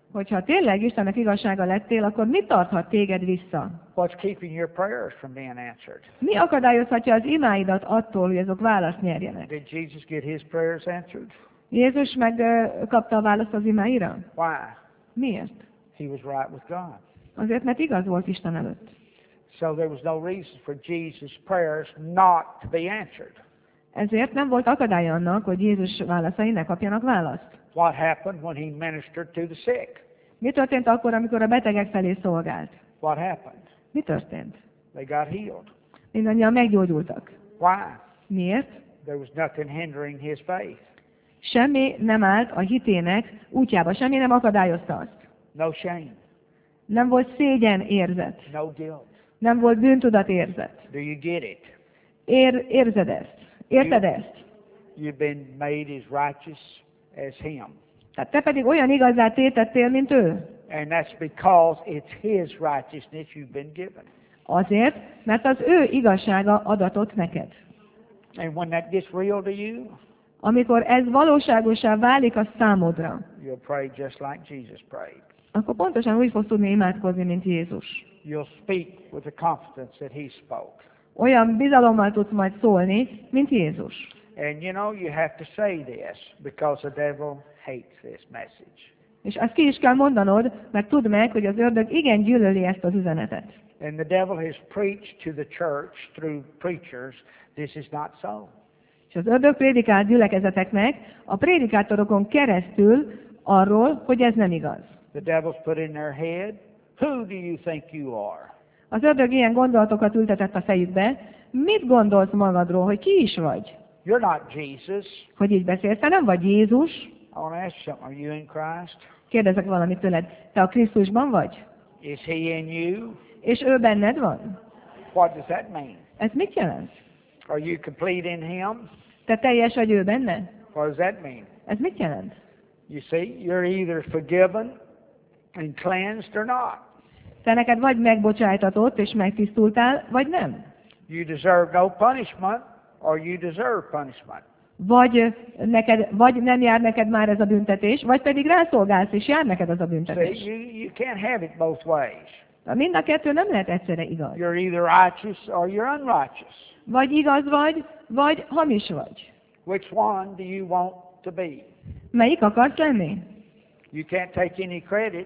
Hogyha tényleg Istennek igazsága lettél, akkor mi tarthat téged vissza? What's keeping your prayers from being answered? Mi akadályozhatja az imáidat attól, hogy azok választ nyerjenek? Did Jesus get his prayers answered? Jézus megkapta a választ az imáira? Why? Miért? He was right with God. Azért, mert igaz volt Isten előtt. So there was no reason for Jesus' prayers not to be answered. Ezért nem volt akadály annak, hogy Jézus válaszai ne kapjanak választ. What happened when he ministered to the sick? Mi történt akkor, amikor a betegek felé szolgált? What happened? Mi történt? They got healed. Mindannyian meggyógyultak. Why? Miért? There was nothing hindering his faith. Semmi nem állt a hitének útjába, semmi nem akadályozta azt. No shame. Nem volt szégyen érzet, No guilt. nem volt bűntudat érzet. Do you get it? Ér, érzed ezt? Érted ezt? You've been made as righteous as him. Tehát te pedig olyan igazá tétettél, mint ő. And that's because it's his righteousness you've been given. Azért, mert az ő igazsága adatott neked. And when that gets real to you, Amikor ez valóságosá válik a számodra, you'll pray just like Jesus prayed. akkor pontosan úgy fogsz tudni imádkozni, mint Jézus. You'll speak with the confidence that he spoke. Olyan bizalommal tudsz majd szólni, mint Jézus. And you know, you have to say this because the devil hates this message. És ezt ki is kell mondanod, mert tudd meg, hogy az ördög igen gyűlöli ezt az üzenetet. And the devil has preached to the church through preachers, this is not so. És az ördög prédikált gyülekezeteknek a prédikátorokon keresztül arról, hogy ez nem igaz. The devil's put in their head, who do you think you are? Az ördög ilyen gondolatokat ültetett a fejükbe. Mit gondolsz magadról, hogy ki is vagy? You're not Jesus. Hogy így beszélsz, te nem vagy Jézus? I want to ask you something. Are you in Christ? Kérdezek valamit tőled. Te a Krisztusban vagy? Is he in you? És ő benned van? What does that mean? Ez mit jelent? Are you complete in him? Te teljes vagy ő benne? What does that mean? Ez mit jelent? You see, you're either forgiven and cleansed or not. Te neked vagy megbocsájtatott és megtisztultál, vagy nem. You deserve no punishment or you deserve punishment. Vagy, neked, vagy nem jár neked már ez a büntetés, vagy pedig rászolgálsz, és jár neked az a See, büntetés. you, you can't have it both ways. Mind a kettő nem lehet egyszerre igaz. You're either righteous or you're unrighteous. Vagy igaz vagy, vagy hamis vagy. Which one do you want to be? Melyik akarsz lenni? You can't take any credit.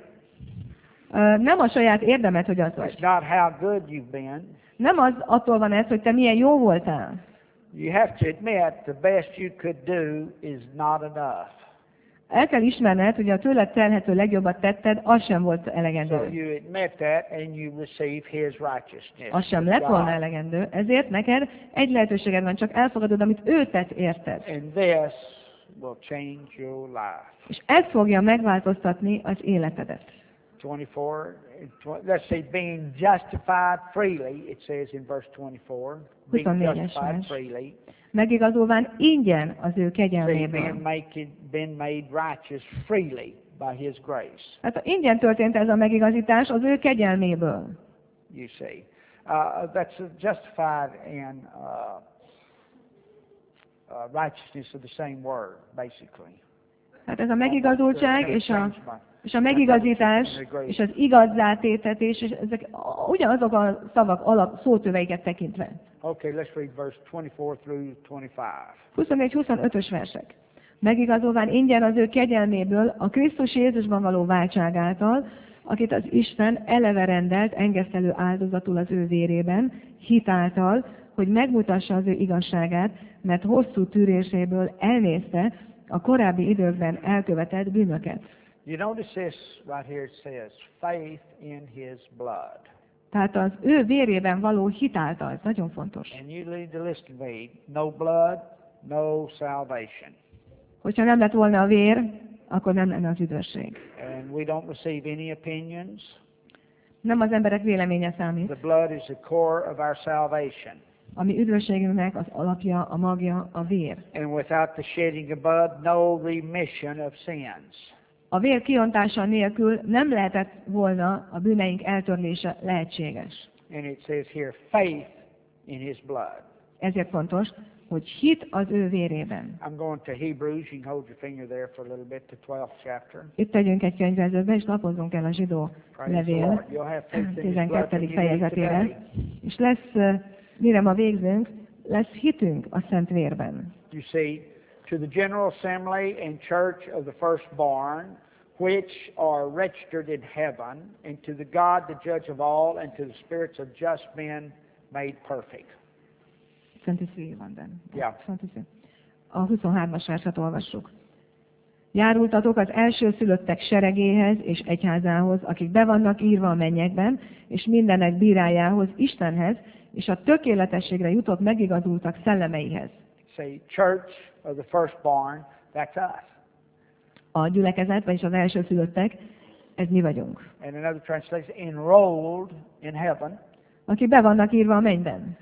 Ö, Nem a saját érdemet, hogy az It's vagy. not how good you've been. Nem az attól van ez, hogy te milyen jó voltál. You have to admit the best you could do is not enough. El kell ismerned, hogy a tőled telhető legjobbat tetted, az sem volt So elegendő. you admit that and you receive his righteousness. Az sem with lett volna God. elegendő, ezért neked egy lehetőséged van, csak elfogadod, amit ő tett érted. And this will change your life. És ez fogja megváltoztatni az életedet. twenty-four, tw- let's see, being justified freely, it says in verse twenty-four. Being huszonnégyes justified vers. freely. Megigazolván ingyen az ő See, kegyelméből. being, make, been made righteous freely by his grace, Hát ingyen történt ez a megigazítás az ő kegyelméből. you see. Uh, that's justified and uh, uh, righteousness are the same word, basically. Hát ez a megigazultság és a, és a megigazítás és az igazzátétetés, és ezek ugyanazok a szavak alap szótöveiket tekintve. Okay, let's read verse twenty-four through twenty-five. huszonnégy-huszonötös versek. Megigazolván ingyen az ő kegyelméből a Krisztus Jézusban való váltság által, akit az Isten eleve rendelt engesztelő áldozatul az ő vérében, hitáltal, hogy megmutassa az ő igazságát, mert hosszú tűréséből elnézte a korábbi időkben elkövetett bűnöket. You notice this right here, it says, faith in his blood. Tehát az ő vérében való hitáltal, ez nagyon fontos. And you need to listen to me. No blood, no salvation. Hogyha nem lett volna a vér, akkor nem lenne az üdvösség. And we don't receive any opinions. Nem az emberek véleménye számít. The blood is the core of our salvation. A mi üdvösségünknek az alapja, a magja, a vér. And without the shedding of blood, no remission of sins. A vér kiontása nélkül nem lehetett volna a bűneink eltörlése lehetséges. And it says here, faith in his blood. Ezért fontos, hogy hit az ő vérében. I'm going to Hebrews. You can hold your finger there for a little bit, the twelfth chapter. Itt tegyünk egy könyvezőbe, és lapozzunk el a zsidó levél tizenkettedik fejezetére. És lesz, mire ma végzünk, lesz hitünk a szent vérben. You see, to the General Assembly and Church of the Firstborn, which are registered in heaven, and to the God, the Judge of all, and to the spirits of just men made perfect. twenty-three van benne. Yeah. twenty-three. A huszonhármas verset olvassuk. Járultatok az elsőszülöttek seregéhez és egyházához, akik be vannak írva a mennyekben, és mindenek bírájához, Istenhez, és a tökéletességre jutott megigazultak szellemeihez. Say, church of the firstborn, that's us. A gyülekezet, vagyis az elsőszülöttek, ez mi vagyunk. And another translation, enrolled in heaven. Akik be vannak írva a mennyben.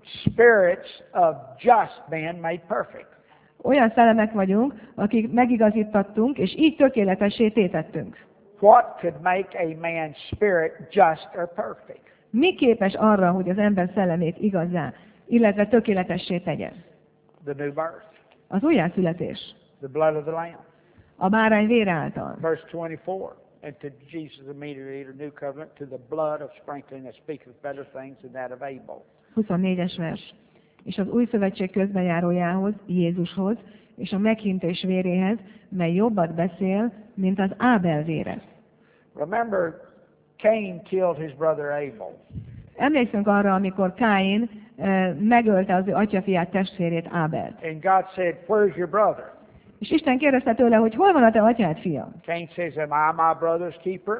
Spirits of just men made perfect. Olyan szellemek vagyunk, akik megigazítattunk, és így tökéletessé tétettünk. What could make a man's spirit just or perfect? Mi képes arra, hogy az ember szellemét igazá, illetve tökéletessé tegye? The new birth. Az újjászületés. The blood of the Lamb. A bárány vére által. Verse twenty-four. And to Jesus the mediator, new covenant, to the blood of sprinkling that speaketh better things than that of Abel. huszonnégyes vers. És az új szövetség közbenjárójához, Jézushoz, és a meghintés véréhez, mely jobbat beszél, mint az Ábel vére. Remember, Cain killed his brother Abel. Emlékszünk arra, amikor Káin uh, megölte az ő atyafiát, testvérét, Ábelt. And God said, where's your brother? És Isten kérdezte tőle, hogy hol van a te atyád fia? Cain says, am I my brother's keeper?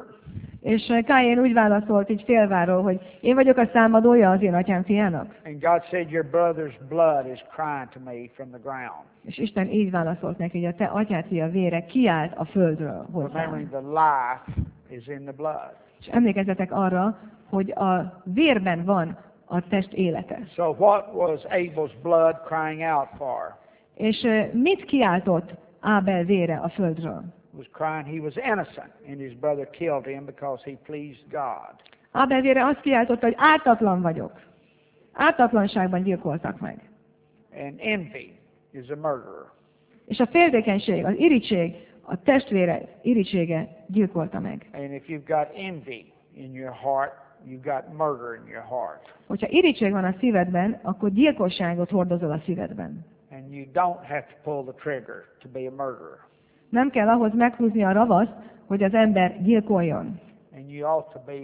És Káin úgy válaszolt így félváról, hogy én vagyok a számadója az én atyám fiának. And God said, your brother's blood is crying to me from the ground. És Isten így válaszolt neki, hogy a te atyád fia vére kiált a földről Remembering hozzám. the life is in the blood. És emlékezzetek arra, hogy a vérben van a test élete. So what was Abel's blood crying out for? És mit kiáltott Ábel vére a földről? Was crying he was innocent, and his brother killed him because he pleased God. Ábel vére azt kiáltotta, hogy ártatlan vagyok. Ártatlanságban gyilkoltak meg. And envy is a murderer. És a féltékenység, az irigység, a testvére irítsége gyilkolta meg. And if you've got envy in your heart, you've got murder in your heart. Hogyha irigység van a szívedben, akkor gyilkosságot hordozol a szívedben. And you don't have to pull the trigger to be a murderer. Nem kell ahhoz meghúzni a ravaszt, hogy az ember gyilkoljon. And you ought to be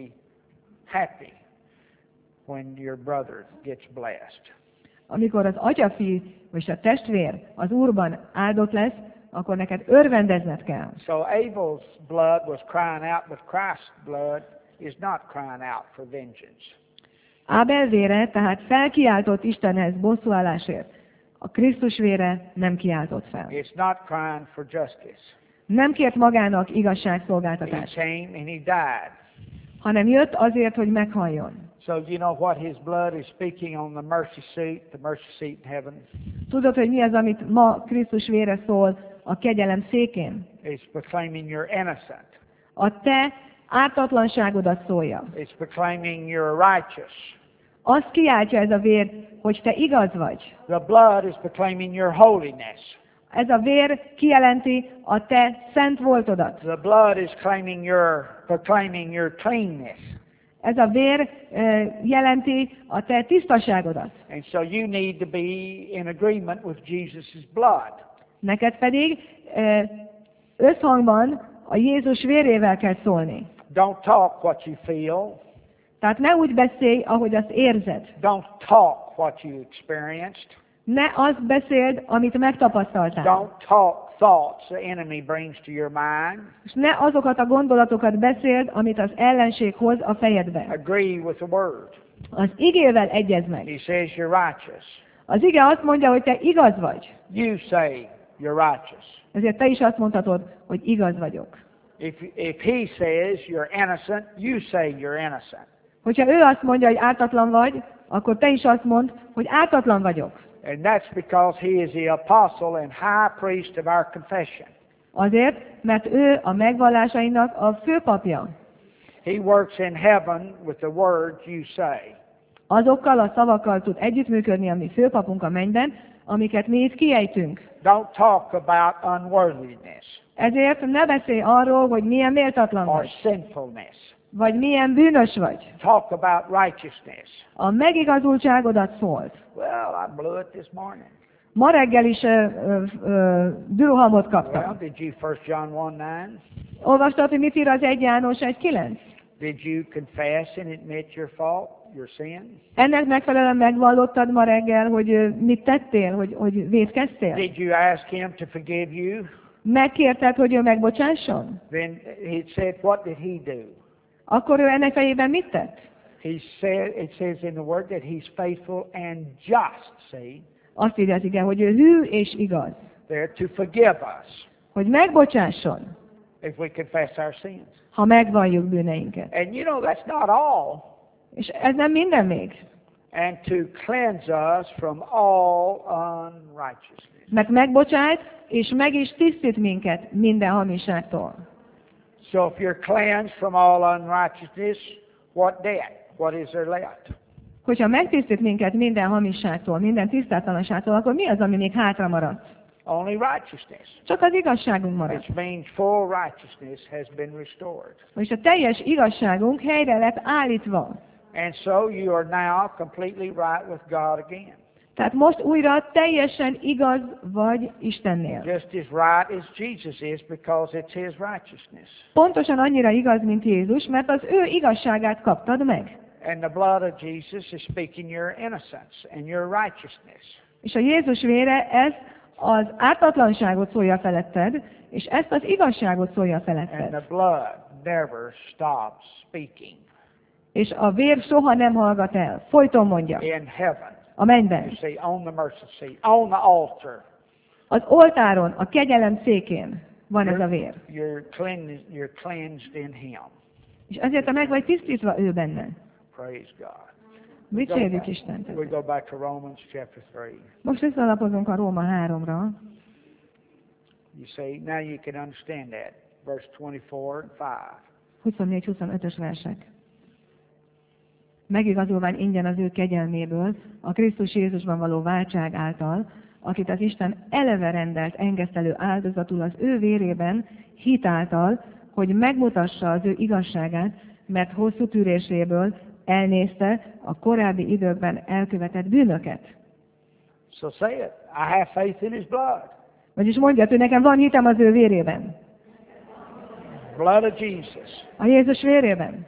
happy when your brother gets blessed. Amikor az atyafi és a testvér az Úrban áldott lesz, akkor neked örvendezned kell. So Abel's blood was crying out, but Christ's blood is not crying out for vengeance. Ábel vére tehát felkiáltott Istenhez bosszúállásért. A Krisztus vére nem kiáltott fel. It's not crying for justice. Nem kért magának He igazságszolgáltatást, came and he died. hanem jött azért, hogy meghalljon. So you know what his blood is speaking on the mercy seat, the mercy seat in heaven? Tudod, hogy mi az, amit ma Krisztus vére szól a kegyelem székén? It's proclaiming you're innocent. A te ártatlanságodat szólja. It's proclaiming you're righteous. Azt kiáltja ez a vér, hogy te igaz vagy. The blood is proclaiming your holiness. Ez a vér kijelenti a te szent voltodat. The blood is claiming your, proclaiming your cleanness. Ez a vér uh, jelenti a te tisztaságodat. And so you need to be in agreement with Jesus' blood. Neked pedig uh, összhangban a Jézus vérével kell szólni. Don't talk what you feel. Tehát ne úgy beszélj, ahogy azt érzed. Don't talk what you experienced. Ne azt beszéld, amit megtapasztaltál. Don't talk thoughts the enemy brings to your mind. És ne azokat a gondolatokat beszéld, amit az ellenség hoz a fejedbe. Agree with the word. Az igével egyezz meg. He says you're righteous. Az ige azt mondja, hogy te igaz vagy. You say you're righteous. Ezért te is azt mondhatod, hogy igaz vagyok. If, if he says you're innocent, you say you're innocent. Hogyha ő azt mondja, hogy ártatlan vagy, akkor te is azt mondd, hogy ártatlan vagyok. And that's because he is the apostle and high priest of our confession. Azért, mert ő a megvallásainak a főpapja. He works in heaven with the words you say. Azokkal a szavakkal tud együttműködni, ami főpapunk a mennyben, amiket mi itt kiejtünk. Don't talk about unworthiness Ezért ne beszélj arról, hogy milyen méltatlan or vagy, sinfulness. vagy milyen bűnös vagy. Talk about righteousness. A megigazultságodat szólt. Well, I blew it this morning. Ma reggel is ö, ö, ö, dürohamot Well, kaptam. did you First John one nine? Olvastad, hogy mit ír az egy János egy kilenc? Did you confess and admit your fault, your sin? Ennek megfelelően megvallottad ma reggel, hogy ö, mit tettél, hogy, hogy vétkeztél? Did you ask him to forgive you? Megkérted, hogy ő megbocsásson? Then he said, what did he do? Akkor ő ennek fejében mit tett? He said, it says in the word that he's faithful and just, see, Azt írja az ige, hogy ő hű és igaz. there to forgive us Hogy megbocsásson, if we confess our sins. ha megvalljuk bűneinket. And you know, that's not all. És ez nem minden még. And to cleanse us from all unrighteousness. Mert megbocsát, és meg is tisztít minket minden hamiságtól. So if you're cleansed from all unrighteousness, what then? What is there left? Hogyha megtisztít minket minden hamiságtól, minden tisztátalanságtól, akkor mi az, ami még hátra maradt? Only righteousness. Csak az igazságunk maradt. Which means full righteousness has been restored. És a teljes igazságunk helyre lett állítva. And so you are now completely right with God again. Tehát most újra teljesen igaz vagy Istennél. Just as right as Jesus is because it's his righteousness. Pontosan annyira igaz, mint Jézus, mert az ő igazságát kaptad meg. And the blood of Jesus is speaking your innocence and your righteousness. És a Jézus vére ez az ártatlanságot szólja feletted, és ezt az igazságot szólja And feletted. the blood never stops speaking. És a vér soha nem hallgat el. Folyton mondja. In heaven, A mennyben. you see, on the mercy seat, on the altar, Az oltáron, a kegyelem székén van ez a vér. you're cleansed, you're cleansed in him. És ezért te meg vagy tisztítva ő benne. Praise God. Dicsérjük Istent. We go back to Romans chapter three. Most visszalapozunk a Róma háromra. You see, now you can understand that. Verse twenty-four and five. huszonnégy huszonötös versek. Megigazulván ingyen az ő kegyelméből, a Krisztus Jézusban való váltság által, akit az Isten eleve rendelt engesztelő áldozatul az ő vérében, hit által, hogy megmutassa az ő igazságát, mert hosszú tűréséből elnézte a korábbi időkben elkövetett bűnöket. So say it. I have faith in his blood. Vagyis mondja, hogy nekem van hitem az ő vérében. Blood of Jesus. A Jézus vérében.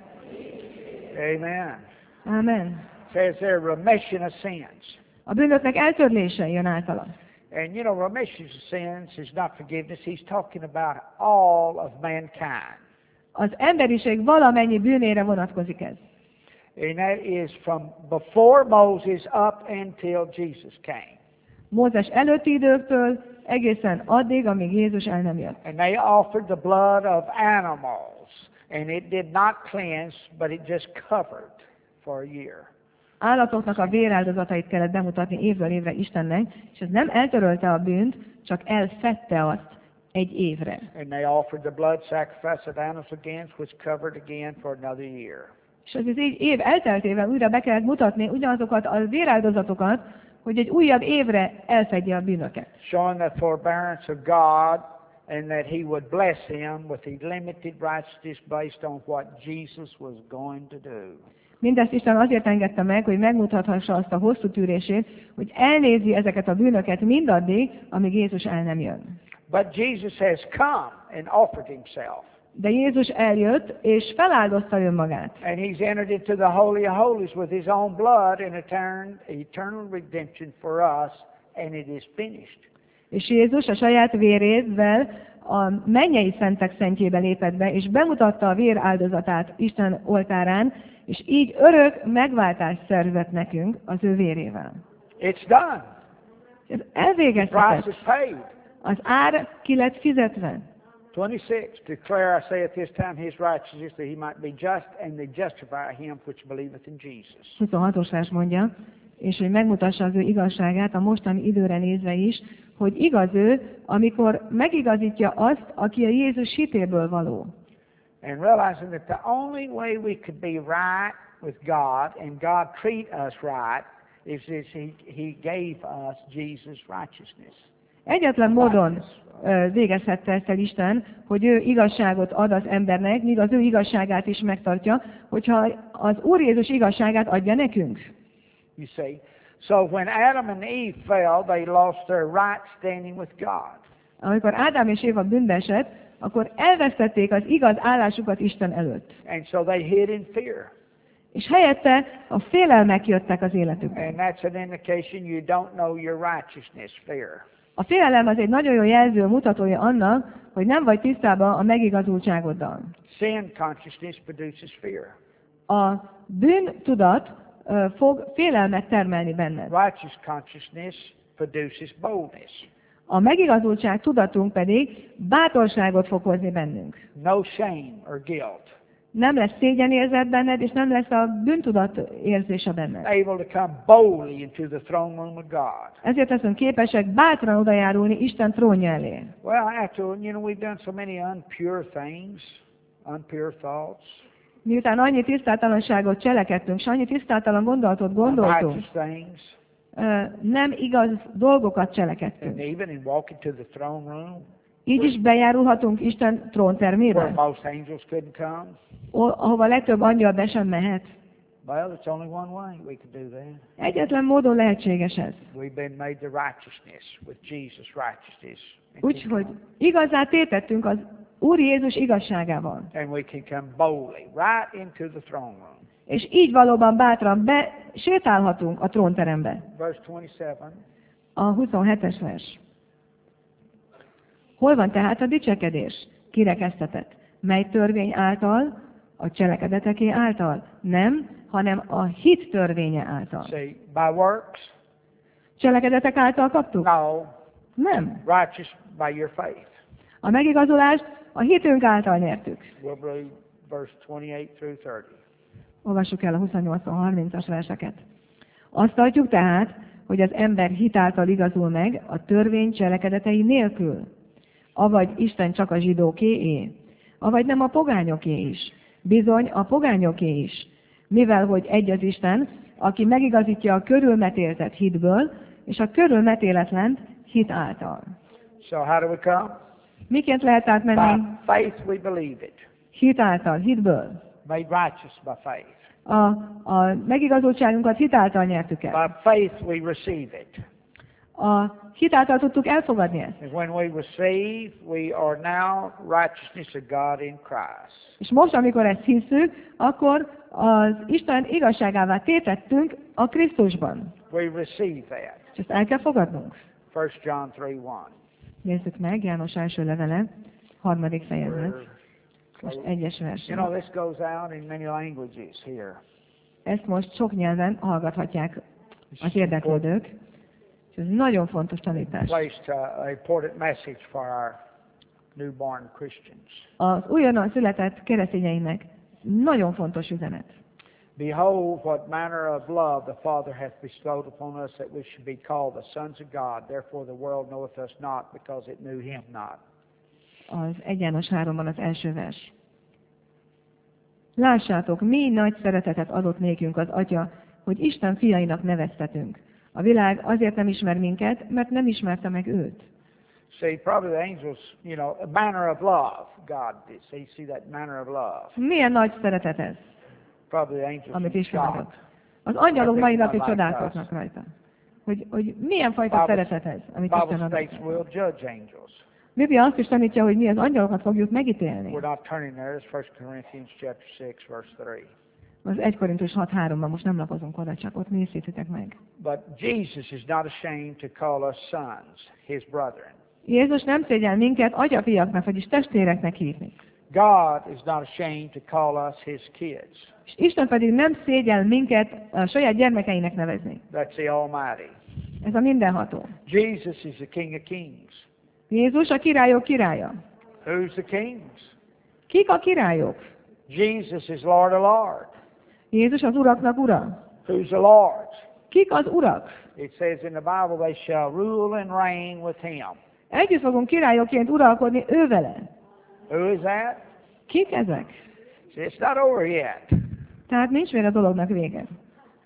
Amen. Amen. Says there remission of sins. A bűnöknek eltörlése jön általa. And you know, remission of sins is not forgiveness. He's talking about all of mankind. Az emberiség valamennyi bűnére vonatkozik ez. And that is from before Moses up until Jesus came. Mózes előtti időktől egészen addig, amíg Jézus el nem jött. And they offered the blood of animals. And it did not cleanse, but it just covered for a year. Állatoknak a véráldozatait kellett bemutatni évről évre Istennek, és ez nem eltörölte a bűnt, csak elfette azt egy évre. And they offered the blood sacrifice of animals again, which covered again for another year. És az így év elteltével újra be kellett mutatni ugyanazokat a véráldozatokat, hogy egy újabb évre elfedje a bűnöket. Showing the forbearance of God and that he would bless him with the limited righteousness based on what Jesus was going to do. Mindezt Isten azért engedte meg, hogy megmutathassa azt a hosszú tűrését, hogy elnézi ezeket a bűnöket mindaddig, amíg Jézus el nem jön. But Jesus has come and offered himself. De Jézus eljött, és feláldozta önmagát. And he's entered into the Holy of Holies with his own blood and eternal, eternal redemption for us, and it is finished. És Jézus a saját vérével a mennyei szentek szentjébe lépett be, és bemutatta a vér áldozatát Isten oltárán, és így örök megváltást szerzett nekünk az ő vérével. It's done. Ez Price elvégeztetett. is paid. Az ár ki lett fizetve. twenty-six. Declare, I say at this time, his righteousness, that he might be just, and they justify him which believeth in Jesus. huszonhatos vers mondja, és hogy megmutassa az ő igazságát a mostani időre nézve is, hogy igaz ő, amikor megigazítja azt, aki a Jézus hitéből való. And realizing that the only way we could be right with God and God treat us right is, is he, he gave us Jesus' righteousness. Egyetlen módon ö, végezhette ezt el Isten, hogy ő igazságot ad az embernek, míg az ő igazságát is megtartja, hogyha az Úr Jézus igazságát adja nekünk. You see? So when Adam and Eve fell, they lost their right standing with God. Amikor Ádám és Éva bűnbe esett, akkor elvesztették az igaz állásukat Isten előtt. And so they hid in fear. És helyette a félelmek jöttek az életükbe. And that's an indication you don't know your righteousness, fear. A félelem az egy nagyon jó jelző, mutatója annak, hogy nem vagy tisztában a megigazultságoddal. Sin consciousness produces fear. A bűntudat ö, fog félelmet termelni benned. Righteous consciousness produces boldness. A megigazultság tudatunk pedig bátorságot fog hozni bennünk. No shame or guilt. Nem lesz szégyenérzet benned, és nem lesz a bűntudat érzése benned. Able to come boldly into the throne room of God. Ezért leszünk képesek bátran odajárulni Isten trónja elé. Well, after, you know, we've done so many unpure things, unpure thoughts, Miután annyi tisztátalanságot cselekedtünk, és annyi tisztátalan gondolatot gondoltunk, unrighteous things, ö, nem igaz dolgokat and cselekedtünk. even in walking to the throne room, Így is bejárulhatunk Isten where tróntermébe, most angels couldn't come. o- ahova legtöbb angyal be sem mehet. Well, it's only one way we can do that. Egyetlen módon lehetséges ez. We've been made the righteousness with Jesus' righteousness. Úgyhogy igazá tétettünk az Úr Jézus igazságával. And we can come boldly right into the throne room. És így valóban bátran be sétálhatunk a trónterembe. Verse twenty-seven. A huszonhetes vers. Hol van tehát a dicsekedés? Kirekesztetett. Mely törvény által? A cselekedeteké által? Nem, hanem a hit törvénye által. See, by works? Cselekedetek által kaptuk? No. Nem. Righteous by your faith. A megigazulást a hitünk által nyertük. We'll read verse twenty-eight through thirty. Olvassuk el a huszonnyolctól harmincas verseket. Azt tartjuk tehát, hogy az ember hit által igazul meg a törvény cselekedetei nélkül. Avagy Isten csak a zsidóké, avagy nem a pogányoké is. Bizony a pogányoké is. Mivel, hogy egy az Isten, aki megigazítja a körülmetéltet hitből, és a körülmetéletlent hit által. So how do we come? Miként lehet átmenni? By faith we believe it. Hit által, hitből. Made righteous by faith. A, a megigazultságunkat hit által nyertük el. By faith we receive it. A hit által tudtuk elfogadni ezt. And when we receive, we are now righteousness of God in Christ. És most, amikor ezt hiszük, akkor az Isten igazságává tétettünk a Krisztusban. We receive that. És ezt el kell fogadnunk. First John three one. Nézzük meg, János első levele, harmadik fejezet, most egyes You vers. know, this goes out in many languages here. Ezt most sok nyelven hallgathatják az érdeklődők, és ez nagyon fontos tanítás. Placed uh, an important message for our newborn Christians. Az újonnan született keresztényeinek nagyon fontos üzenet. Behold, what manner of love the Father hath bestowed upon us, that we should be called the sons of God. Therefore the world knoweth us not, because it knew him not. Az egy János háromban az első vers. Lássátok, mi nagy szeretetet adott nékünk az Atya, hogy Isten fiainak neveztetünk. A világ azért nem ismer minket, mert nem ismerte meg őt. See, probably the angels, you know, a manner of love, God did. See, see that manner of love. Milyen nagy szeretet ez, Probably the angels amit in Isten God. adott. Az angyalok mai napig csodálkoznak rajta. Hogy, hogy milyen fajta szeretet ez, amit Bible Isten states adott. we'll judge angels. Biblia azt is tanítja, hogy mi az angyalokat fogjuk megítélni. We're not turning there. It's First Corinthians chapter six, verse three. Az egy Korintus hat háromban most nem lapozunk oda, csak ott nézzétek meg. But Jesus is not ashamed to call us sons, his brethren. Jézus nem szégyel minket atyafiaknak, vagyis testvéreknek hívni. God is not ashamed to call us his kids. És Isten pedig nem szégyel minket a saját gyermekeinek nevezni. That's the Almighty. Ez a mindenható. Jesus is the King of Kings. Jézus a királyok királya. Who's the kings? Kik a királyok? Jesus is Lord of Lords. Jézus az uraknak ura. Who's the Lords? Kik az urak? It says in the Bible they shall rule and reign with him. Együtt fogunk királyokként uralkodni ő vele. Who is that? Kik ezek? See, it's not over yet. Tehát nincs még a dolognak vége.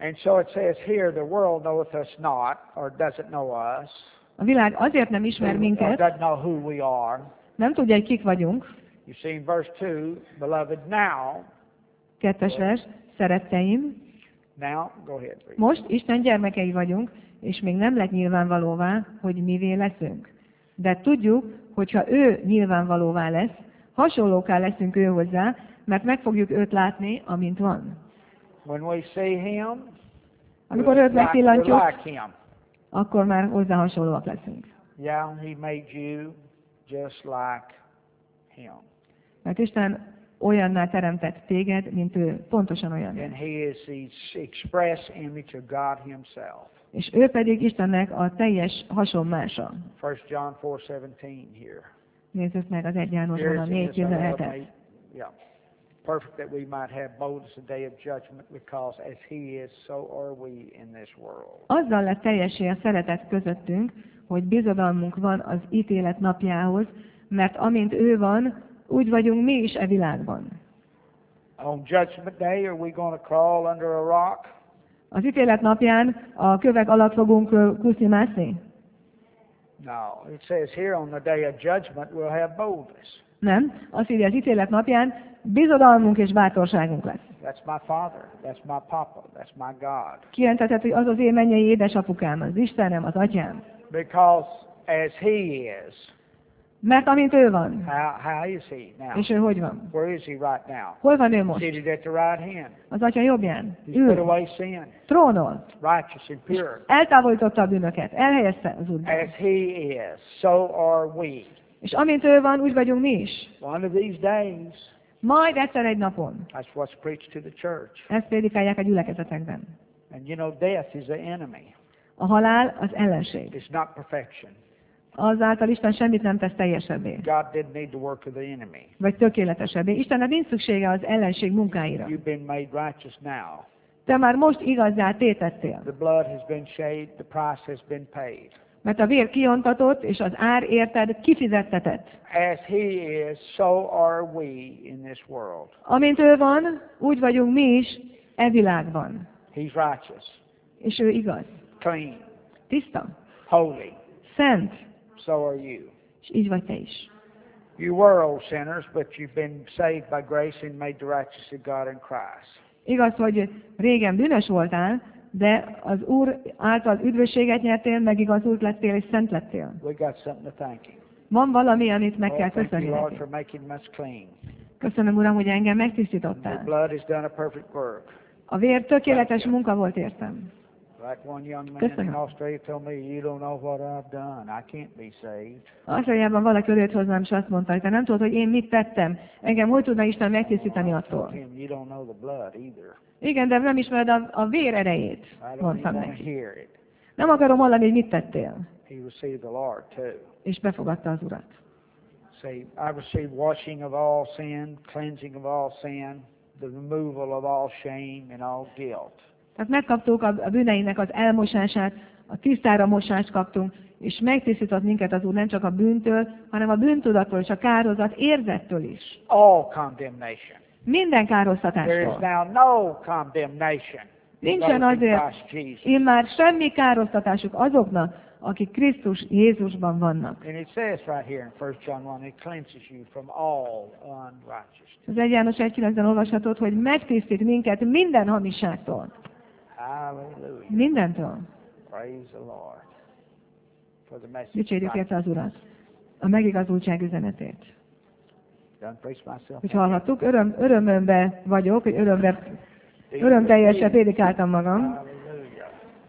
And so it says here, the world knoweth us not, or doesn't know us, A világ azért nem ismer or minket, doesn't know who we are. nem tudja, hogy kik vagyunk. You see in verse two, beloved, now, Kettes vers, szeretteim, now, go ahead. Read. most Isten gyermekei vagyunk, és még nem lett nyilvánvalóvá, hogy mivé leszünk. De tudjuk, hogyha ő nyilvánvalóvá lesz, hasonlóká leszünk ő hozzá, mert meg fogjuk őt látni, amint van. When we see him, Amikor we're őt like, megpillantjuk, we're like him. akkor már hozzá hasonlóak leszünk. Yeah, he made you just like him. Mert Isten olyanná teremtett téged, mint ő, pontosan olyan. And he is the express image of God himself. És ő pedig Istennek a teljes hasonmása. First John four seventeen here. Nézzük meg az egy Jánosban Here a is négy in this tizenhetet. unlimited- Yeah. Perfect that we might have boldness the day of judgment, because as he is, so are we in this world. Azzal lett teljessé a szeretet közöttünk, hogy bizodalmunk van az ítélet napjához, mert amint ő van, úgy vagyunk mi is e világban. On Judgment Day, are we going to crawl under a rock? Az ítélet napján a kövek alatt fogunk ö, kúszni-mászni? No. It says here on the day of judgment, we'll have boldness. Nem. Azt írja, az ítélet napján bizodalmunk és bátorságunk lesz. That's my father. That's my papa. That's my God. Kijelentetett, hogy az az én mennyei édesapukám, az Istenem, az atyám. Because as he is, Mert amint ő van, how, how is he now? és ő hogy van? Where is he right now? Hol van ő most? Seated at the right hand. Az atya jobbján. He's put Ül, away sin, trónol. righteous and pure. Eltávolította a bűnöket, elhelyezte az útba. As he is, so are we. És amint ő van, úgy vagyunk mi is. One of these days, Majd egyszer egy napon. that's what's preached to the church. Ezt prédikálják a gyülekezetekben. And you know, death is the enemy. A halál az ellenség. It's not perfection. Azáltal Isten semmit nem tesz teljesebbé, God didn't need the work of the enemy. vagy tökéletesebbé. Istennek nincs szüksége az ellenség munkáira. You've been made righteous now. Te már most igazzá tétettél, The blood has been shed, the price has been paid. mert a vér kiontatott, és az ár érted kifizettetett. As he is, so are we in this world. Amint ő van, úgy vagyunk mi is e világban. He's righteous, És ő igaz, clean, tiszta, holy. szent, So are you. és így vagy te is. You were old sinners, but you've been saved by grace and made the righteous of God in Christ. Igaz, hogy régen bűnös voltál, de az Úr által üdvösséget nyertél, megigazult lettél és szent lettél. We got something to thank him. Van valami, amit meg Oh, kell thank köszönni you, Lord, neki. for making us clean. Köszönöm, Uram, hogy engem The megtisztítottál. blood has done a perfect work. A vér tökéletes munka volt értem. Like one young man Köszönöm. in Australia told me, you don't know what I've done. I can't be saved. Ausztriában valaki odajött hozzám, és azt mondta, hogy te nem tudod, hogy én mit tettem. Engem hogy tudna Isten megtisztítani Told attól? him, you don't know the blood either. Igen, de nem ismered a, a vér erejét, I don't even mondtam want to neki. hear it. Nem akarom hallani, hogy mit tettél. He received the Lord too. És befogadta az Urat. See, I received washing of all sin, cleansing of all sin, the removal of all shame and all guilt. Tehát megkaptuk a, a bűneinek az elmosását, a tisztára mosást kaptunk, és megtisztított minket az Úr nem csak a bűntől, hanem a bűntudattól és a kárhozat érzettől is. All condemnation. Minden There is kárhoztatástól. now no condemnation. Nincsen Those in azért Christ Jesus. immár semmi kárhoztatásuk azoknak, akik Krisztus Jézusban vannak. And it says right here in First John one, it cleanses you from all unrighteousness. Az egy János egy kilencben olvashatod, hogy megtisztít minket minden hamiságtól. Hallelujah. Mindentől. Praise the Lord for the message. Dicsérjük érte az Urat. A megigazultság üzenetét. Done preach myself. Hogy hallhattuk, öröm, örömömbe vagyok, hogy örömre, örömteljesen prédikáltam magam. Hallelujah.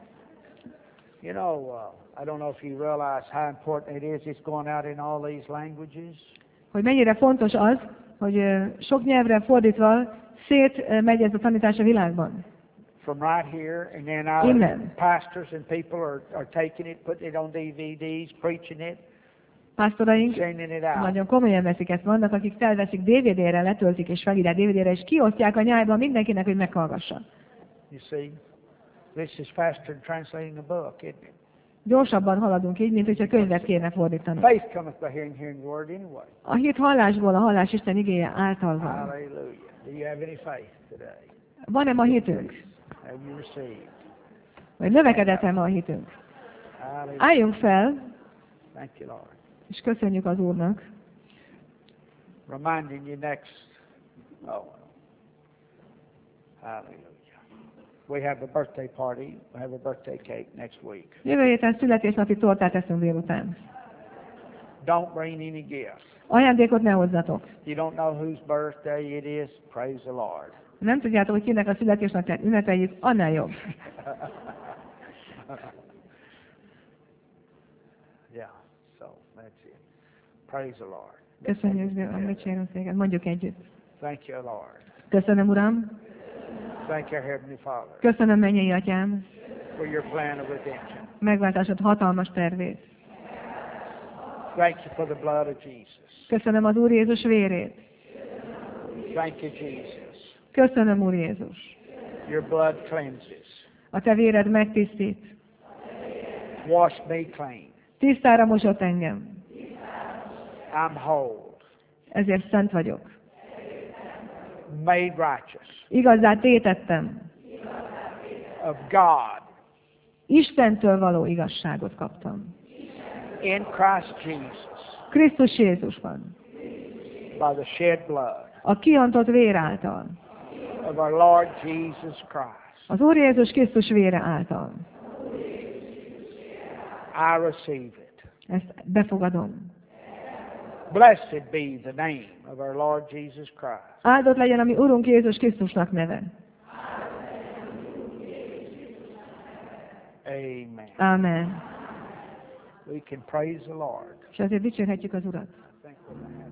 You know, uh, I don't know if you realize how important it is. It's going out in all these languages. Hogy mennyire fontos az, hogy ö, sok nyelvre fordítva szétmegy ez a tanítás a világban. From right here, and then our Amen. pastors and people are, are taking it, putting it on D V Ds, preaching it, Pásztoraink sending it out. nagyon komolyan veszik ezt. Vannak, akik felveszik dé vé dére, letöltik és felírják dé vé dére, és kiosztják a nyájban mindenkinek, hogy meghallgassa. You see, this is faster than translating a book, isn't it? Gyorsabban haladunk így, mint hogyha könyvet kéne fordítani. Faith cometh by hearing, hearing the word anyway. A hit hallásból, a hallás Isten igéje által van. Hallelujah. Do you have any faith today? Van-e ma hitünk? Have you received? Vagy növekedett-e ma a hitünk? Hallelujah. Álljunk fel, Thank you, Lord. és köszönjük az Úrnak. Reminding you next. Oh. Hallelujah. We have a birthday party. We have a birthday cake next week. Jövő héten születésnapi tortát eszünk délután. Don't bring any gifts. Ajándékot ne hozzatok. You don't know whose birthday it is. Praise the Lord. Nem tudjátok, hogy kinek a születésnapját ünnepeljük, annál jobb. Yeah, so that's it. Praise the Lord. Köszönjük, dicsérünk téged. Mondjuk együtt. Thank you, Lord. Köszönöm, Uram. Thank you, Heavenly Father, Köszönöm, mennyei Atyám. for your plan of redemption. Megváltásod hatalmas tervét. Thank you for the blood of Jesus. Köszönöm az Úr Jézus vérét. Thank you, Jesus. Köszönöm, Úr Jézus. Your blood cleanses. A te véred megtisztít. Wash me clean. Tisztára mosott engem. I'm whole. Ezért szent vagyok. Made righteous. Igazzá tétettem. Of God. Istentől való igazságot kaptam. In Christ Jesus. Krisztus Jézusban. By the shed blood. A kiantott vér által. Of our Lord Jesus Christ. Az Úr Jézus Krisztus vére által. I receive it. Ezt befogadom. Blessed be the name of our Lord Jesus Christ. Áldott legyen a mi Urunk Jézus Krisztusnak neve. Amen. Amen. We can praise the Lord. És azért dicsérhetjük az Urat. I think we're gonna have